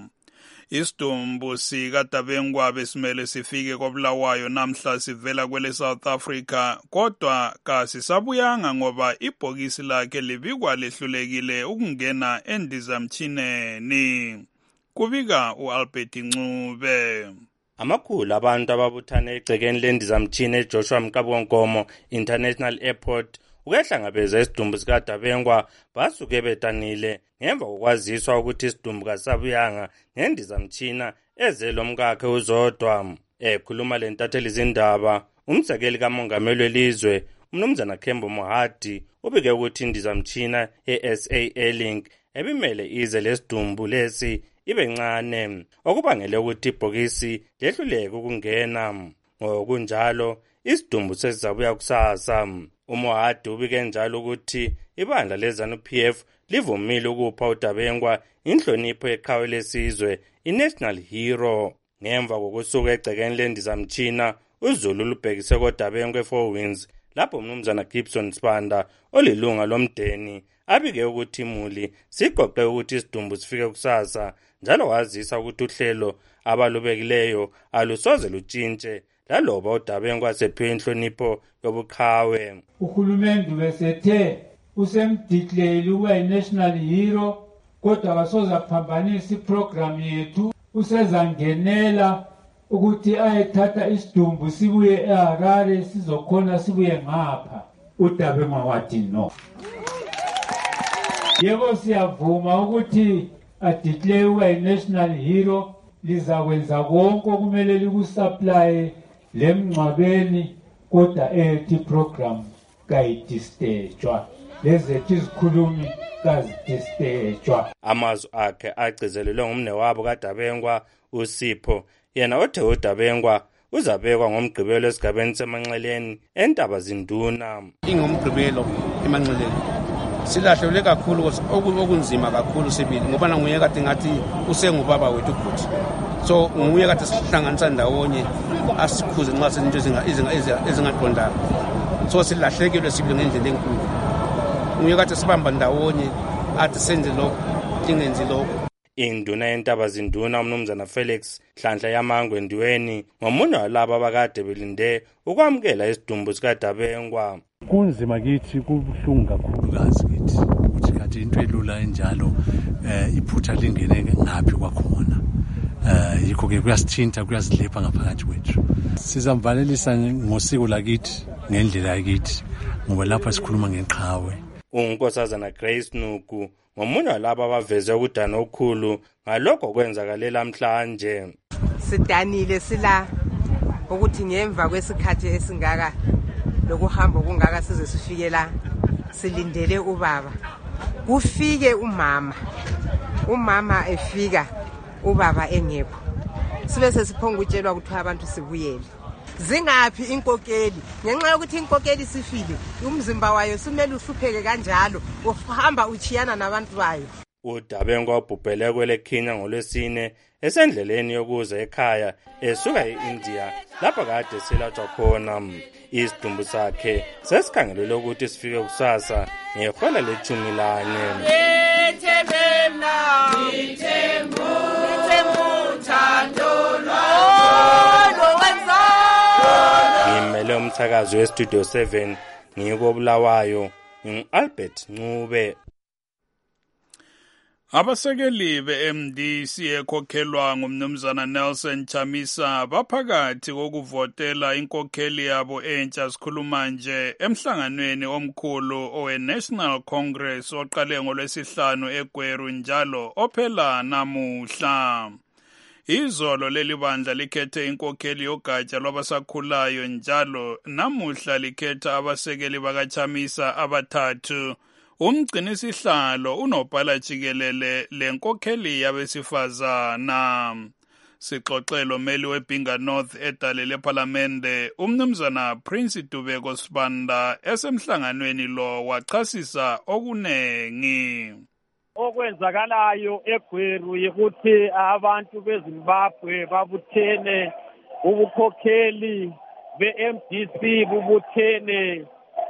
Isidumbu sikaDabengwa besimele sifike kobulawayo namhla sivela kwele South Africa, kodwa kasisabuyanga ngoba ibhokisi lakhe libikwa lehlulekile ukungena endizamtshineni. Kubika uAlbert Ncube. Amakhulu abantu ababuthane egcekeni lendizamtshini eJoshua Mkabonkomo International Airport ukehlangabeza isidumbu sikaDabengwa basuke betanile ngemva kokwaziswa ukuthi isidumbu kasabuyanga ngendizamtshina ezelo mkakhe uzodwa. Ekhuluma lentatheli izindaba umsekeli kamongameli welizwe umnumzana Kembo Mohadi ubike ukuthi indizamtshina eSA Airlink ebimele ize lesidumbu lesi ibe ncane okubangele ukuthi ibhokisi lehluleke ukungena. Ngokunjalo isidumbu sesizabuya kusasa. Umohadi ubike njalo ukuthi ibandla leZANU-PF livumile ukupha uDabengwa inhlonipho yeqhawe lesizwe iNational Hero. Ngemva kokusuka egcekeni lendizamtshina uZulu lubhekise koDabengwa eFour Winds lapho umnumzana Gibson Sibanda olilunga lomdeni abike ukuthi imuli siqoqe ukuthi isidumbu sifike kusasa njalo wazisa ukuthi uhlelo abalubekileyo alusoze lutshintshe laloba uDabengwa sephiwe inhlonipho yobuqhawe. Uhulumende besethe usemdiclare ukuba iNational Hero kodwa kasoza phambanisa iprogram yethu, usezangenela ukuthi ayethatha isidumbu sibuye eHarare sizokhona sibuye ngapha. uDabengwa wathi no. Yebo siyavuma ukuthi adeclare ukuba iNational Hero, lizakwenza konke okumele likusupply lemngcwabeni kodwa ethi program kayidistejwa lezethu izikhulumi kazidistejwa. Amazwi akhe agcizelelwe ngumne wabo kaDabengwa uSipho, yena othe uDabengwa uzabekwa ngomgqibelo esigabeni semanxeleni entaba zinduna. Ingomgqibelo emanxeleni silahlelwe kakhulu okunzima kakhulu sibili ngoba nanguye kade ngathi usengubaba wethu futhi so nguye kade sihlanganisa ndawonye asikhuze nxa sezinto ezingaqondanga so silahlekelwe sibili ngendlela enkulu nguye kade sibamba ndawonye athi senze lokho ingenzi lokho. Induna yentaba zinduna umnumzana Felix Hlanhla Yamangwe Ndiweni ngomunye walabo abakade belinde ukwamukela isidumbu sikaDabengwa. Kunzima kithi kubuhlungu kakhulukazi kithi ukuthi kathi into elula enjalo iphutha lingene ngaphi kwakhona yikho ke kuyasithinta kuyazilepha ngaphakathi kwethu. Sizamvalelisa ngosiko lakithi ngendlela yakithi ngoba lapha sikhuluma ngeqhawe. Unkosazana Grace Nuku ngomunye walabo abaveze ukudana okukhulu ngalokho kwenzakalela namhlanje. Sidanile sila ukuthi ngemva kwesikhathi esingaka lokuhamba kungaka size sifike la silindele ubaba kufike umama efika ubaba engekho sibe sesiphonga utshelwa ukuthi abantu sibuyele zingaphi inkokeli ngenxa yokuthi inkokeli sifile umzimba wayo simele uhlupheke kanjalo uhamba uchiyana nabantu bayo. uDabengwa ubhubhele kwele Kenya ngolwesine esendleleni yokuza ekhaya esuka eIndia lapha kade selatshwa khona. Isidumbu sakhe sesikhangelele ukuthi sifike kusasa ngehola le-14. Ngimele umthakazi weStudio 7 ngikobulawayo ngingu-Albert Ncube. Abasekeli be-MDC ekhokhelwa ngumnumzana Nelson Chamisa baphakathi kokuvotela inkokheli yabo entsha sikhuluma nje emhlanganweni omkhulu owe-National Congress oqale ngolwesihlanu eGweru njalo ophela namuhla. Izolo leli bandla likhethe inkokheli yogatsha lwabasakhulayo njalo namuhla likhetha abasekeli bakaChamisa abathathu. Umgcinisihlalo unobhala jikelele lenkokheli yabesifazana. Sixoxelo meli weBinga North edale leParlamente umnumzana Prince Dubeko Sibanda esemhlanganweni lo wachasisa okunengi. Okwenzakalayo eGweru yikuthi abantu beZimbabwe babuthene ubukhokheli beMDC bubuthene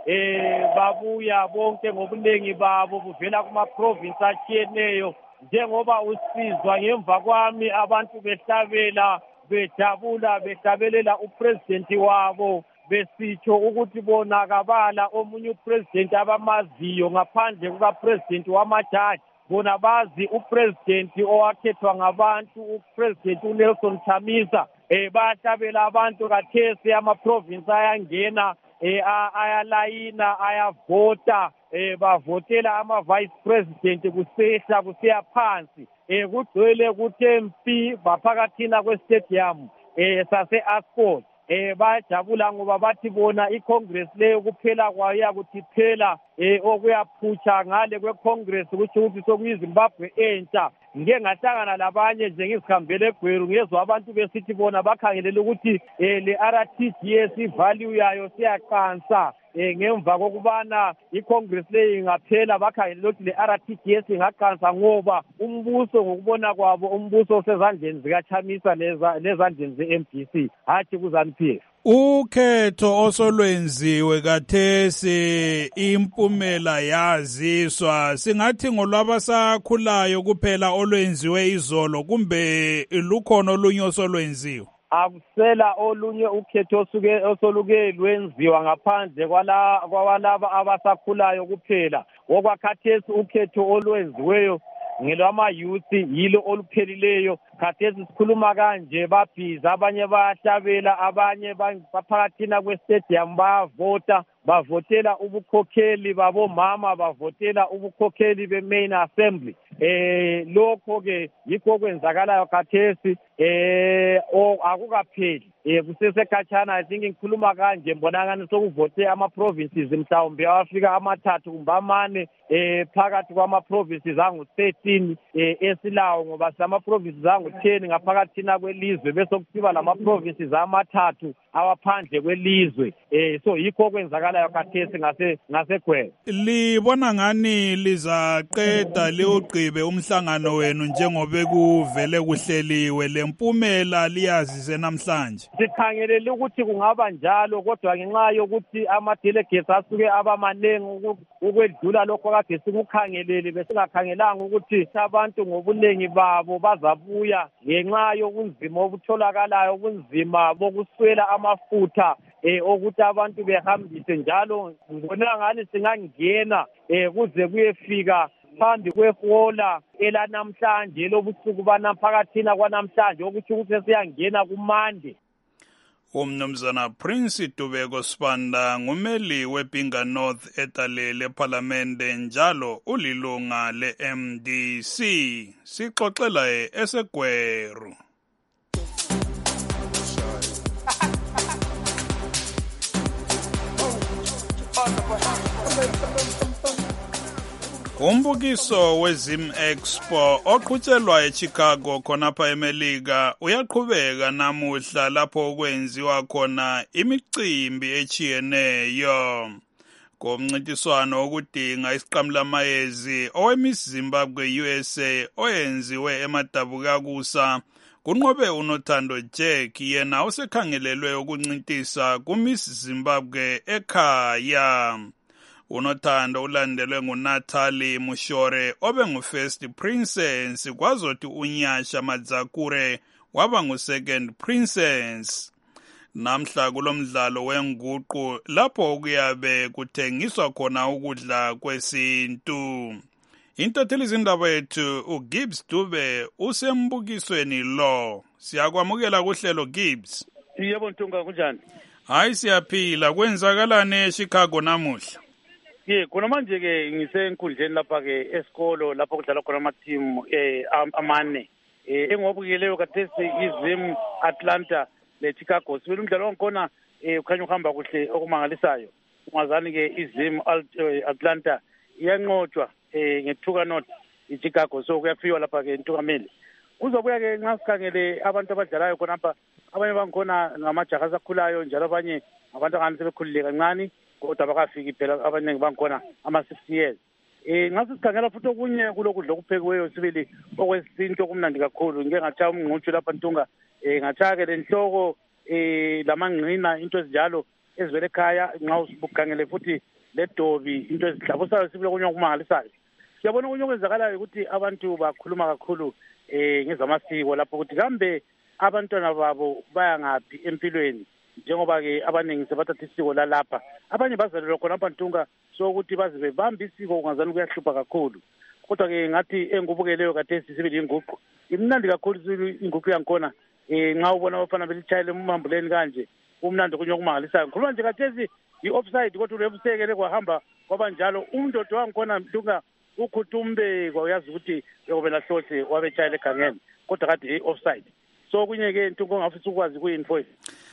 babuya bonke ngobunengi babo buvela kuma-province atshiyeneyo njengoba usizwa ngemva kwami abantu behlabela bejabula behlabelela upresidenti wabo besitsho ukuthi bona kabala omunye upresidenti abamaziyo ngaphandle kukapresidenti wamajaji bona bazi upresidenti owakhethwa ngabantu upresidenti uNelson Chamisa bahlabela abantu kathesi ama-province ayangena ayalayina ayavota bavotela ama-vice president kusehla kusiya phansi kugcwele kuthe mpi baphakathina kwestadium sase-Ascot bajabula ngoba bathi bona iCongress leyo kuphela kwayo yakuthi phela okuyaphutsha ngale kweCongress ukuthi ukuthi sokuyiZimbabwe entsha. Ngike ngahlangana labanye nje ngizihambele eGweru ngezwa abantu besithi bona bakhangelele ukuthi le-RTGS ivalue yayo siyaqansa ngemva kokubana iCongress leyo ingaphela bakhangelele ukuthi le-RTGS ingaqansa ngoba umbuso ngokubona kwabo umbuso osezandleni zikaChamisa lezandleni ze-MDC hathi kuZANU-PF. Ukhetho osolwenziwe kathesi impumela yaziswa singathi ngolwabasakhulayo kuphela olwenziwe izolo kumbe lukhona olunye osolwenziwe. Akusela olunye ukhetho osoluke lwenziwa ngaphandle kwalaba abasakhulayo kuphela okwakhathesi ukhetho olwenziweyo ngelwama-youth yilo oluphelileyo. Khathesi sikhuluma kanje babhiza abanye bayahlabela abanye baphakathina kwestadium bayavota bavotela ubukhokheli babomama bavotela ubukhokheli be-main assembly. Lokho ke yikho kwenzakalayo khathesi akukapheli kusesekhatshana. I think ngikhuluma kanje mbonakani sokuvote ama-provinces mhlawumbe awafika amathathu kumbe amane phakathi kwama-provinces angu-13 esilawo ngoba sama-provinces angu-10 ngaphakathina kwelizwe bese kusiba lama-provinces amathathu awaphandle kwelizwe so yikho okwenzakalayo khathesi ngaseGwebe. Libona ngani lizaqeda liwugqibe umhlangano wenu njengoba kuvele kuhleliwe lempumela liyazi namhlanje? Sikhangelele ukuthi kungaba njalo kodwa ngenxa yokuthi ama-delegates asuke abamanengi ukwedlula lokho kade sikukhangelele besingakhangelanga ukuthi abantu ngobuningi babo bazabuya ngenxa yobunzima obutholakalayo, ubunzima bokuswela amafutha ukuthi abantu behambise, njalo ngibona ngani singangena kuze kuyefika phambi kwehola elanamhlanje lobusuku banaphakathina kwanamhlanje okuthi ukuthi siyangena kumande. Umnumzana Prince Dubeko Sibanda ngumeli weBinga North etalele eParliamente njalo ulilunga le-MDC. Sixoxela eseGweru. Umbukiso weZim Expo oqhutshelwa eChicago khonapha eMelika uyaqhubeka namuhla lapho kwenziwa khona imicimbi echiyeneyo. Ngomncintiswano wokudinga isiqamulamayezi oweMiss Zimbabwe USA oyenziwe eMadabukakusa kunqobe uNothando Jack yena osekhangelelwe ukuncintisa kuMiss Zimbabwe ekhaya. uNothando ulandelwe nguNatali Mushore obe ngu-first princess kwazothi uNyasha Madzakure waba ngu-second princess. Namhla kulomdlalo wenguqu lapho kuyabe kuthengiswa khona ukudla kwesintu. Intatheli izindaba yethu uGibbs Dube usembukisweni lo. Siyakwamukela kuhlelo Gibbs. Yebo Ntunga kunjani? Hayi siyaphila, kwenzakalani eChicago namuhla? Khona manje ke ngisenkundleni lapha ke esikolo lapho kudlala khona ama-team amane. Engobukeleyo kathesi iZim Atlanta leChicago. Sibili umdlalo wakhona ukhanya uhamba kuhle okumangalisayo. Ungazani ke iZim Atlanta iyanqotshwa ngethuka not iChicago, so kuyafiwa lapha ke intukameli. Kuzobuya ke nxa sikhangele abantu abadlalayo khonapha, abanye bangikhona ngamajaha asakhulayo njalo abanye abantu angani sebekhulile kancane kodwa bakafiki phela abaningi bangikhona ama-60 years. Nxa sikhangela futhi okunye kulokudla okuphekiweyo sibili okwesintu okumnandi kakhulu, ngike ngatshaya umngqutshu lapha Ntunga, ngatshaya ke lenhloko lamangqina into ezinjalo ezivele ekhaya. Nxa usibukhangele futhi ledobi into ezihlabusayo sibili okunye okumangalisayo. Siyabona okunye okwenzakalayo ukuthi abantu bakhuluma kakhulu ngezamasiko lapho ukuthi kambe abantwana babo baya ngaphi empilweni, njengoba ke abaningi sebathatha isiko lalapha, abanye bazalelwa khonapha Ntunga, so ukuthi baze bebambe isiko ungazani kuyahlupha kakhulu. Kodwa ke ngathi engubukeleyo kathesi sibili inguqu imnandi kakhulu, sibili inguqu yankhona nxa ubona abafana belitshayele emambuleni kanje umnandi kunye okumangalisayo. Ngikhuluma nje kathesi i-offside kodwa ulebusekele kwahamba kwaba njalo. Umndodo wangikhona Ntunga ukhutumbe kwayazi ukuthi yobela hlohle wabetshayela egangeni kodwa kade offside. So kunye ke Ntunga ongafisa ukwazi kuyinfoyini.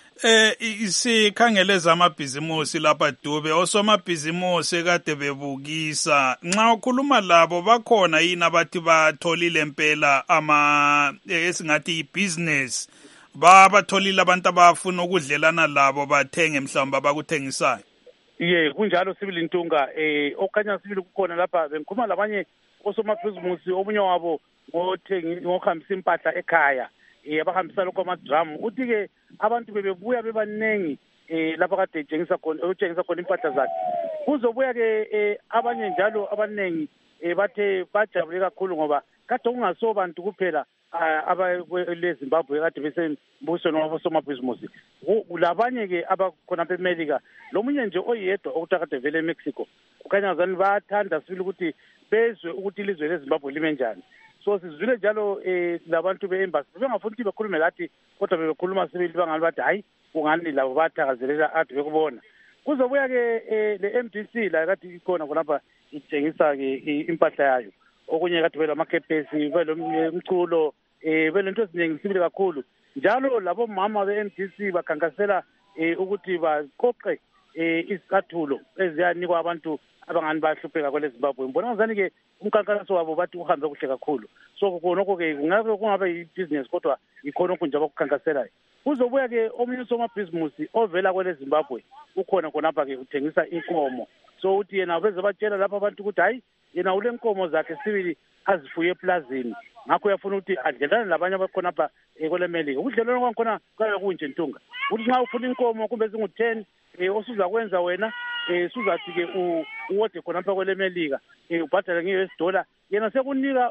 Sikhangele zamabhizimusi lapha Dube, osomabhizimusi kade bebukisa. Nxa ukhuluma labo bakhona yini abathi batholile impela esingathi i-business, batholile abantu abafuna ukudlelana labo bathenge mhlawumbe abakuthengisayo? Kunjalo sibili Ntunga. Okhanya sibili kukhona lapha bengikhuluma labanye osomabhizimusi, omunye wabo ngohambisa impahla ekhaya, abahambisa lokho amadrum. Uthi ke abantu bebebuya bebanengi lapha kade etshengisa khona impahla zakhe. Kuzobuya ke abanye njalo abanengi bathe bajabule kakhulu ngoba kade kungaso bantu kuphela abakweleZimbabwe kade besembusweni wabosomabhizimusi. Kulabanye ke abakhona apha eMelika, lomunye nje oyedwa okuthi kade vele eMexico. Kukhanya zani bathanda sibili ukuthi bezwe ukuthi ilizwe leZimbabwe lime njani. So sizwile njalo labantu be-embassy bengafuni ukuthi bekhulume lathi kodwa bebekhuluma sibili bangani bathi hayi kungani labo bathakazelela ade bekubona. Kuzobuya ke le-MDC la kade ikhona khonapha itshengisa ke impahla yayo. Okunye kade vele amakepesi, vele umculo, vele into eziningi sibili kakhulu. Njalo labo mama be-MDC bakhankasela ukuthi baqoqe izicathulo eziyanikwa abantu abangani bahlupheka kwele Zimbabwe. Ngibona ngazani-ke umkhankaso wabo bathi uhambe kuhle kakhulu. So khonokho-ke kungabe yibhizinesi kodwa yikhonokho nje abakukhankaselayo. Kuzobuya-ke omunye usomabhizimusi ovela kwele Zimbabwe ukhona khonapha-ke uthengisa inkomo. So uthi yena beze batshela lapha abantu ukuthi hayi yena ule nkomo zakhe sibili azifuye eplazini. Ngakho uyafuna ukuthi adlelane labanye abakhonapha kwele Melika. Ubudlelwano kwangikhona kabe kunje Ntunga. Uthi nxa ufuna inkomo kumbe zingu-10 osuza kwenza wena suzathi-ke uwode khonapha kwele Melika ubhadale nge-$US. Yena sekunika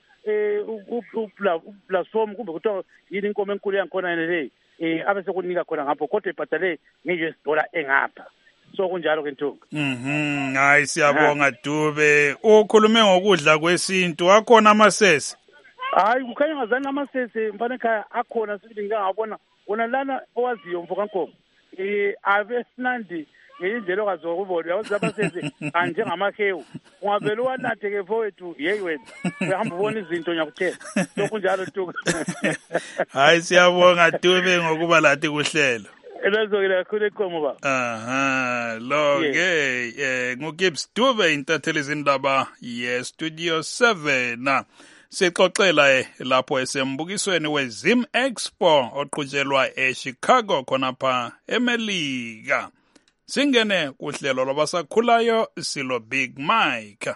uplatform kumbe kuthiwa yini inkomo enkulu yangikhona yena leyi abe sekunika khona ngapho kodwa ibhadale nge-$US engapha. So kunjalo ke Ntunga. Hayi siyabonga Dube. Ukhulume ngokudla kwesintu akhona amasese. Hayi kukhanya ngazani amasese mfana ekhaya akhona sibili ngingabona wona lana owaziyo mfokankomo abe sinandi ngendlela okazokubona uyawazi amasese anjengamahewu ungavele uwanathe-ke mfowethu yeyi wena uyahamba ubona izinto nyakuthela. So kunjalo Ntunga. Hayi siyabonga Dube ngokuba lathi kuhlelo. Elazokile kakhulu enkomo baba. Lo-ke nguGibbs Dube intatheli izindaba ye-Studio 7. Sixoxela lapho esembukisweni weZim Expo oqhutshelwa eChicago khonapha eMelika. Singene kuhlelo lwabasakhulayo silo Big Mike.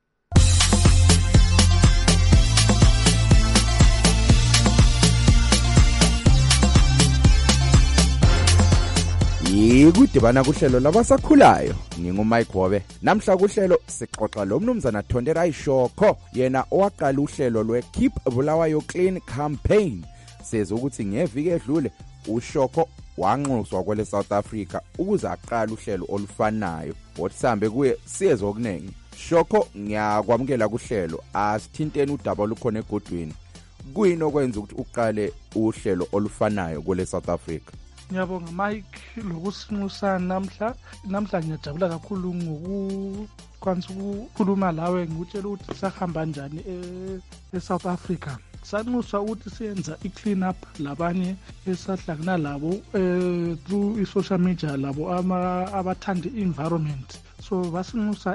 Yikudibana kuhlelo labasakhulayo ngingumike Wobe. Namhla kuhlelo sixoxa lo mnumzana Thondera Ishoko yena owaqala uhlelo lweKeep Bulawayo Clean campaign. Seza ukuthi ngeviki edlule uShoko wanxuswa kwele South Africa ukuze aqala uhlelo olufanayo. Wothambe kuye siyezo okunengi. Shoko ngiyakwamukela kuhlelo asithinteni udaba olukhona egodweni. Kuyini okwenza ukuthi uqale uhlelo olufanayo kwele South Africa? Ngiyabonga Mike lokusinxusana namhla ngiyajabula kakhulu ngokukwanisa ukukhuluma lawe ngikutshela ukuthi sahamba njani eSouth Africa. Sanxuswa ukuthi siyenza i-clean up labanye esahlangana labo through i-social media labo abathanda i-environment. So basinxusa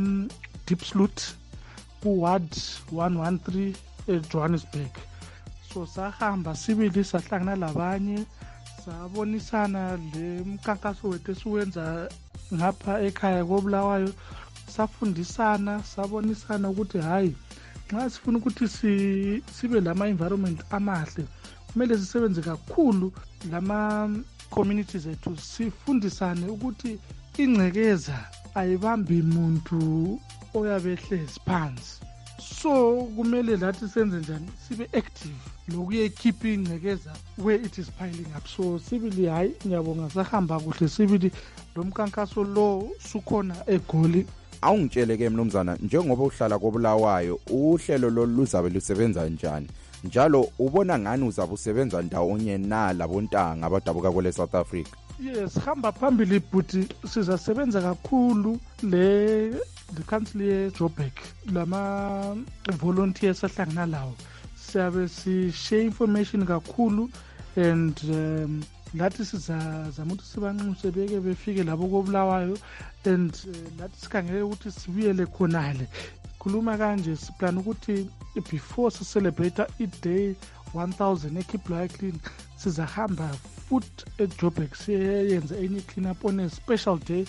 Diepsloot ku-Ward 113 eJohannesburg. So sahamba sibili sahlangana labanye sabonisana le mkhankaso wethu esiwenza ngapha ekhaya koBulawayo. Safundisana sabonisana ukuthi hayi nxa sifuna ukuthi sibe lama environment amahle kumele sisebenze kakhulu lama communities ethu sifundisane ukuthi ingcekeza ayibambi umuntu oyabehlezi phansi. So kumele lathi senze njani sibe active lokuye keep ingcekeza where it is piling up. So sibili hayi ngiyabonga sahamba kuhle sibili lo mkhankaso lo sukhona eGoli. Awungitsheleke mnumzana njengoba uhlala koBulawayo uhlelo loluzabe lusebenza njani njalo ubona ngani uzabe usebenza ndawonye nalabontanga abadabuka kwele South Africa? Yes, hamba phambili bhuti sizasebenza kakhulu le council yeJoburg lama volunteers ahlangana lawo siyabe si-share information kakhulu and lathi sizazama ukuthi sibanxuse beke befike labo koBulawayo and lathi sikhangele ukuthi sibuyele khonale. Khuluma kanje siplan ukuthi before si-celebrate i-day 1000 eKeep Bulawayo Clean sizahamba futhi eJoburg siyenza enye clean up on a special day.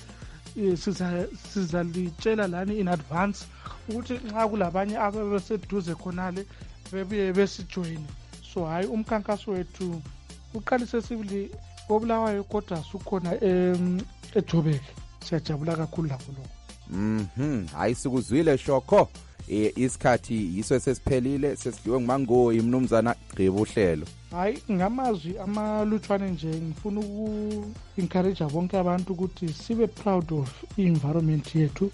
Sizalitshela lani in advance ukuthi nxa kulabanye ababeseduze khonale bebuye besijoyine. So hayi umkhankaso wethu uqalise sibili koBulawayo kodwa sukhona eJoburg. Siyajabula kakhulu lapho lokho. Hayi sikuzwile Shoko. Isikhathi yiso sesiphelile sesidliwe ngumangoyi mnumzana gqiba uhlelo. Hayi ngamazwi amalutshwane nje ngifuna uku-encourage bonke abantu ukuthi sibe proud of i-environment yethu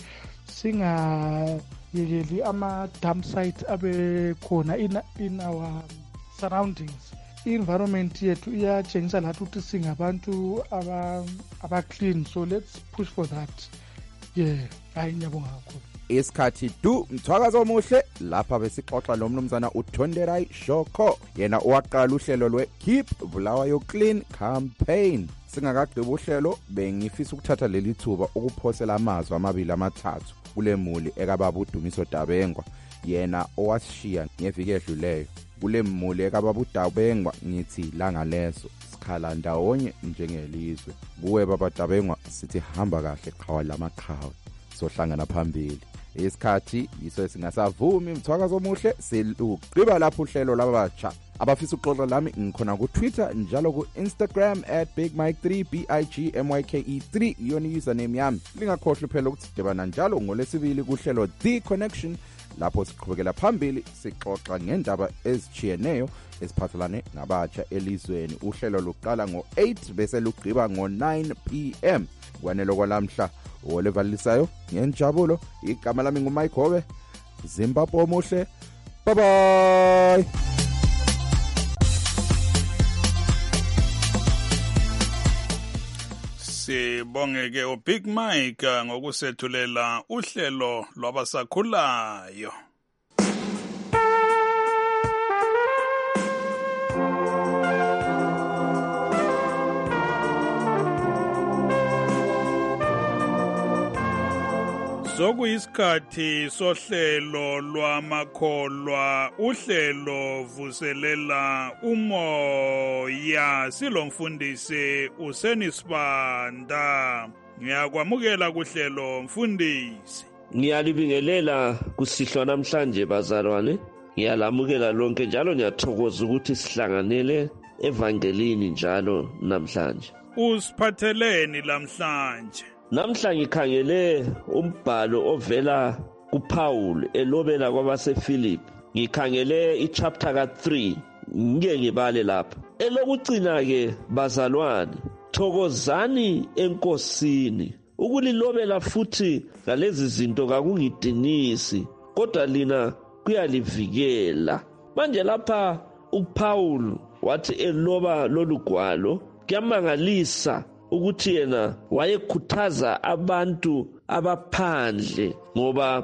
singayekeli ama-dump site abe khona in our surroundings. I-environment yethu iyatshengisa lathi ukuthi singabantu aba-clean, so let's push for that. Yeah, hayi ngiyabonga kakhulu. isikhathi du mthwakazo omuhle lapha besixoxa lo mnumzana uThonderai Shoko yena owaqala uhlelo lwe-Keep Bulawayo Clean Campaign. Singakagqiba uhlelo bengifisa ukuthatha leli thuba ukuphosela amazwi amabili amathathu kule muli ekababa uDumiso Dabengwa yena owashiya ngeviki edluleyo. Kule muli ekababa uDabengwa ngithi langa leso sikhala ndawonye njengelizwe. Kuwe baba Dabengwa sithi hamba kahle qhawa lamaqhawe sohlangana phambili. Isikhathi yiso esingasavumi mthwakazo omuhle siluqhiba lapho uhlelo labatsha abafisa ukuxoxa lami ngikhona ku Twitter njalo ku Instagram @bigmike3 BIGMYKE3 yona username yami. Lingakhohlwa phela ukuthi sidibana njalo ngolesibili kuhlelo The Connection lapho siqhubekela phambili sixoxa ngendaba ezichiyeneyo esiphathelane nabatsha elizweni. Uhlelo luqala ngo-8 bese lugqiba ngo-9 PM. Kwanelo kwalamhla olevalisayo ngenjabulo igama lami nguMike Hobe. Zimbabwe omuhle. Bye bye. Sibongeke uBig Mike ngokusethulela uhlelo lwabasakhulayo. Sokuyisikhathi sohlelo lwamakholwa, uhlelo vuselela umoya. Silomfundisi uSenisibanda. Ngiyakwamukela kuhlelo mfundisi. Ngiyalibingelela kusihlwa namhlanje bazalwane. Ngiyalamukela lonke njalo ngiyathokoza ukuthi sihlanganele evangelini njalo namhlanje. Usiphatheleni namhlanje? Namhla ngikhangele umbhalo ovela kuPaul elobela kwabaseFilipi. Ngikhangele ichapter ka3. Ngike ngibale lapha. Elokugcina ke bazalwane, thokozani enkosini. Ukulilobela futhi ngalezi zinto kakungidinisi, kodwa lina kuyalivikela. Manje lapha uPaul wathi eloba lolugwalo kuyamangalisa ukuthi yena wayekhuthaza abantu abaphandle ngoba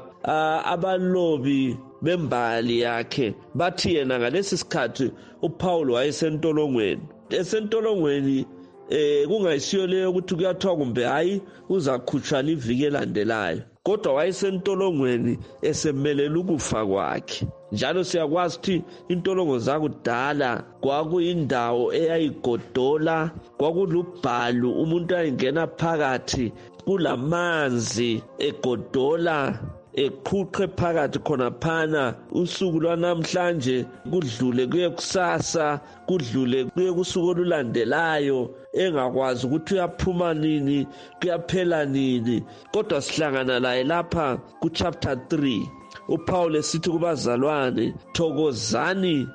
abalobi bembali yakhe bathi yena ngalesi sikhathi uPaul wayesentolongweni. Esentolongweni kungayisiyo leyo ukuthi kuyathiwa kumbe hayi uzakhutshwa liviki elandelayo, kodwa wayesentolongweni esemelela ukufa kwakhe. Njalo siyakwazi ukuthi intolongo zakudala kwakuyindawo eyayigodola, kwakulubhalu umuntu ayingena phakathi kulamanzi egodola eqhuqhe phakathi khona phana. Usuku lwanamhlanje kudlule kuye kusasa, kudlule kuye kusuku olulandelayo, engakwazi ukuthi uyaphuma nini kuyaphela nini. Kodwa sihlangana laye lapha ku chapter 3. uPaul esithi kubazalwane, thokozani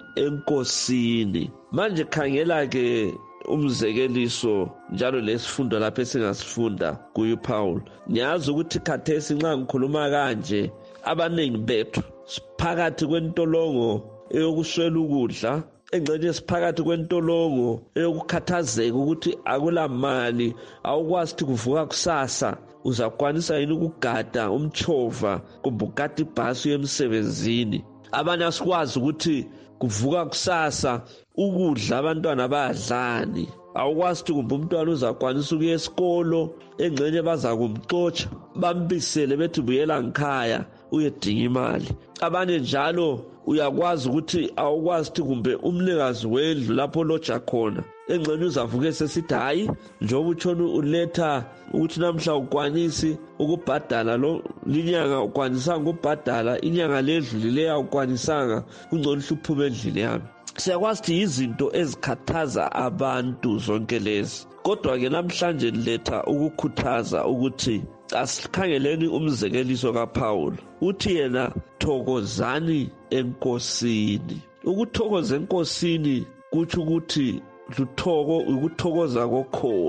enkosini. Manje khangela ke umzekeliso njalo lesifundo lapho esingasifunda kuye uPaul. Ngiyazi ukuthi khathesi nxa ngikhuluma kanje abaningi bethu siphakathi kwentolongo eyokuswela ukudla, engxenye siphakathi kwentolongo eyokukhathazeka ukuthi akulamali, awukwazi ukuthi kuvuka kusasa uzakwanisa yini ukugada umtshova kumbe ugada ibhasi emsebenzini. Abanye asikwazi ukuthi kuvuka kusasa ukudla abantwana bayadlani, awukwazi ukuthi kumbe umntwana uzakwanisa ukuya esikolo, engxenye baza kumxotsha bambisele bethi buyela ngikhaya uyedinga imali. Abanye njalo uyakwazi ukuthi awukwazi ukuthi kumbe umnikazi wendlu lapho loja khona, engxenye uzavuka esesithi hayi njengoba utshona uletha ukuthi namhla ukwanisi ukubhadala lo linyanga, ukwanisanga ukubhadala inyanga ledlulileyo awukwanisanga, kungcono uhluphume endlini yami. Siyakwazi ukuthi izinto ezikhathaza abantu zonke lezi, kodwa ke namhlanje niletha ukukhuthaza ukuthi asikhangeleni umzekeliso kaPaul. Uthi yena thokozani enkosini. Ukuthokoza enkosini kutsho ukuthi ukuthokoza kokholo.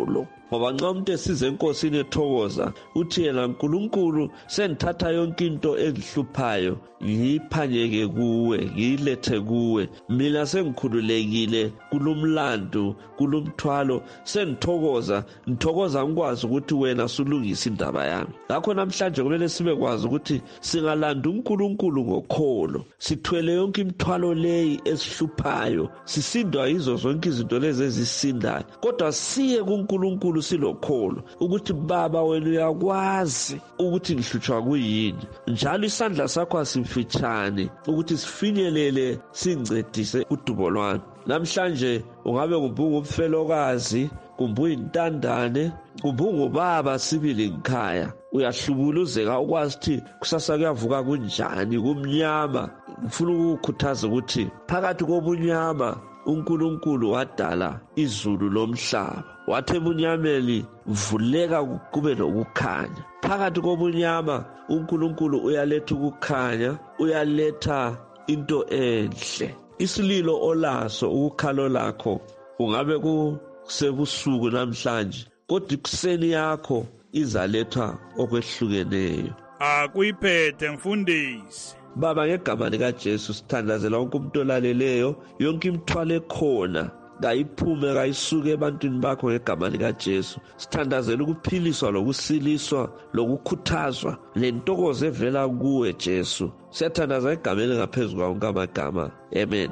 ngoba nxa umuntu esize enkosini ethokoza uthi yena nkulunkulu sendithatha yonke into engihluphayo ngiyiphanyeke kuwe ngiyilethe kuwe mina sengikhululekile kulomlando kulomthwalo sengithokoza ngikwazi ukuthi wena sulungisa indaba yami ngakho namhlanje kumele sibe kwazi ukuthi singalanda uNkulunkulu ngokholo sithwele yonke imithwalo leyi esihluphayo sisindwa yizo zonke izinto lezi ezisindayo kodwa siye kuNkulunkulu silokholo ukuthi baba wena uyakwazi ukuthi ngihlutshwa kuyini njalo isandla sakho asimfitshane ukuthi sifinyelele sincedise udubo lwami namhlanje ungabe kumbunga umfelokazi kumbe intandane kumbe ungubaba sibili ngikhaya uyahlubuluzeka ukwazi ukuthi kusasa kuyavuka kunjani kumnyama ngifuna ukukhuthaza ukuthi phakathi kobunyama uNkulunkulu wadala izulu lomhlaba wathi ebunyameni vuleka kube lokukhanya phakathi kobunyama uNkulunkulu uyaletha ukukhanya uyaletha into enhle isililo olaso ukukhalo lakho ungabe kusebusuku namhlanje kodwa ikuseni yakho izaletha okwehlukeneyo akuyiphethe mfundisi baba ngegama likaJesu sithandazela wonke umuntu olaleleyo yonke imithwalo ekhona kayiphume kayisuke ebantwini bakho ngegama likaJesu sithandazela ukuphiliswa lokusiliswa lokukhuthazwa lentokozo evela kuwe Jesu siyathandaza igama elingaphezulu kwawonke amagama amen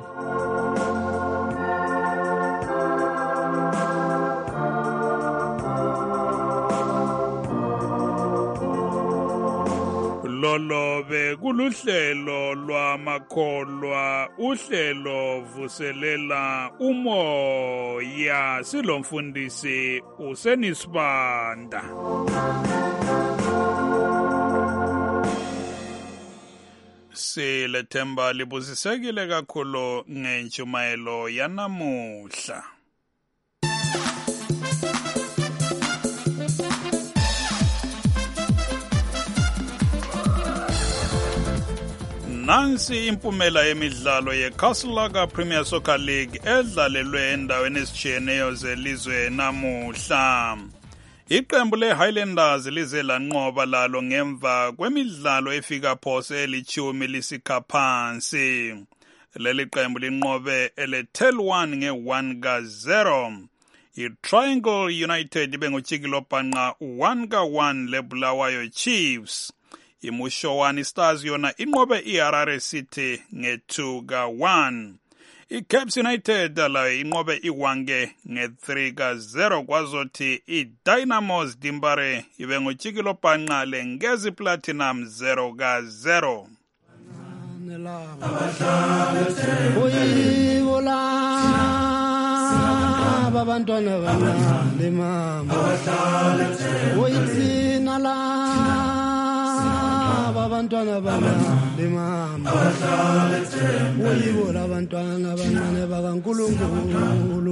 lolo bekuluhlelo lwamakholwa uhlelo vuselela umoya silomfundisi uSenisibanda silethemba libusisekile kakhulu ngentshumayelo yanamuhla nansi impumela yemidlalo yeCastle Premier Soccer League edlalelwe endaweni ezitshiyeneyo zelizwe namuhla. Iqembu leHighlanders lize lanqoba lalo ngemva kwemidlalo efika phose elichumi lisikha phansi. Leli qembu linqobe eleTel1 nge1-0. iTriangle United benguchikilo bhanqa 1-1 leBulawayo Chiefs. iMushowani Stars yona inqobe iHarare City nge2-1. iCaps United layo inqobe iHwange nge3-0 kwazothi iDynamos Dimbare ibe nguchikilo bhanqa lengezi Platinum 0-0. Abantwana bancane mama oyithina la abantwana bancane mama uyibola abantwana bancane bakaNkulunkulu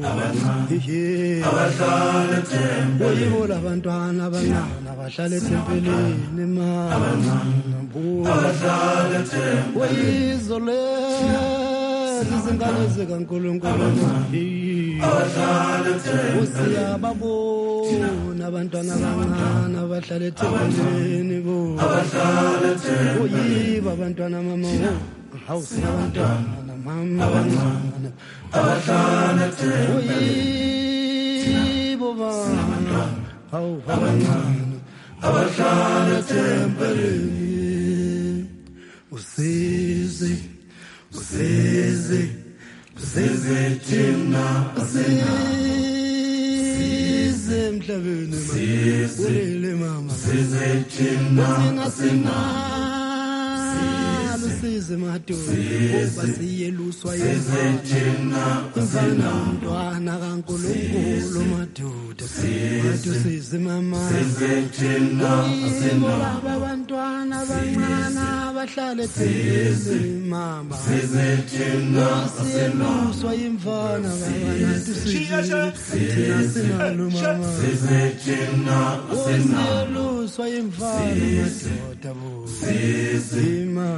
uyibola abantwana bancane abahlala etempelini mama uyizole izingane zikaNkulunkulu usiyababona abantwana abancane abahlala ethempelini uyiba abantwana mama awusiyabantwana mama abancane uyibo bana abancane abahlala ethempelini usize thina usize emhlabeni ulele mama thina usize madoda basiyeluswa imfana umntwana kaNkulunkulu madoda usize mama laba abantwana abancane abahlala ethempelini mama siyeluswa imfana babantu thina sinalo mama siyeluswa imfana madoda bo sima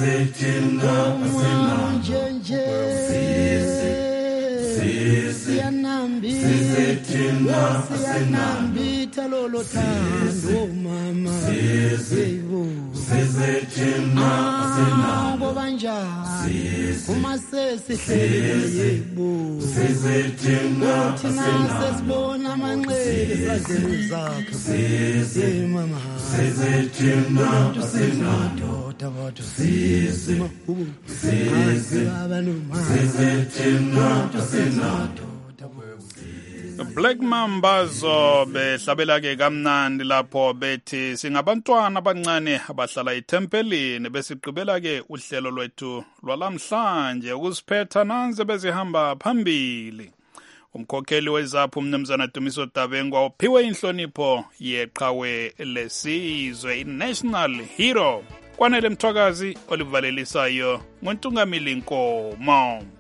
siyana siyanambitha lolo thando mama yebo ngoba njani uma sesihlele yebo thina sesibona amanxele ezandleni zakhe mama madoda bathu sisima Black Mambazo behlabela ke kamnandi lapho bethi singabantwana abancane abahlala ithempelini besiqhubela ke uhlelo lwethu lwalamhlanje ukusiphetha nanze bezihamba phambili. Umkhokheli wezaphu umnumzana Dumiso Dabengwa uphiwe inhlonipho yeqhawe lesizwe i-National Hero. Kwanele Mthwakazi olivalelisayo ngontungamili Nkomo.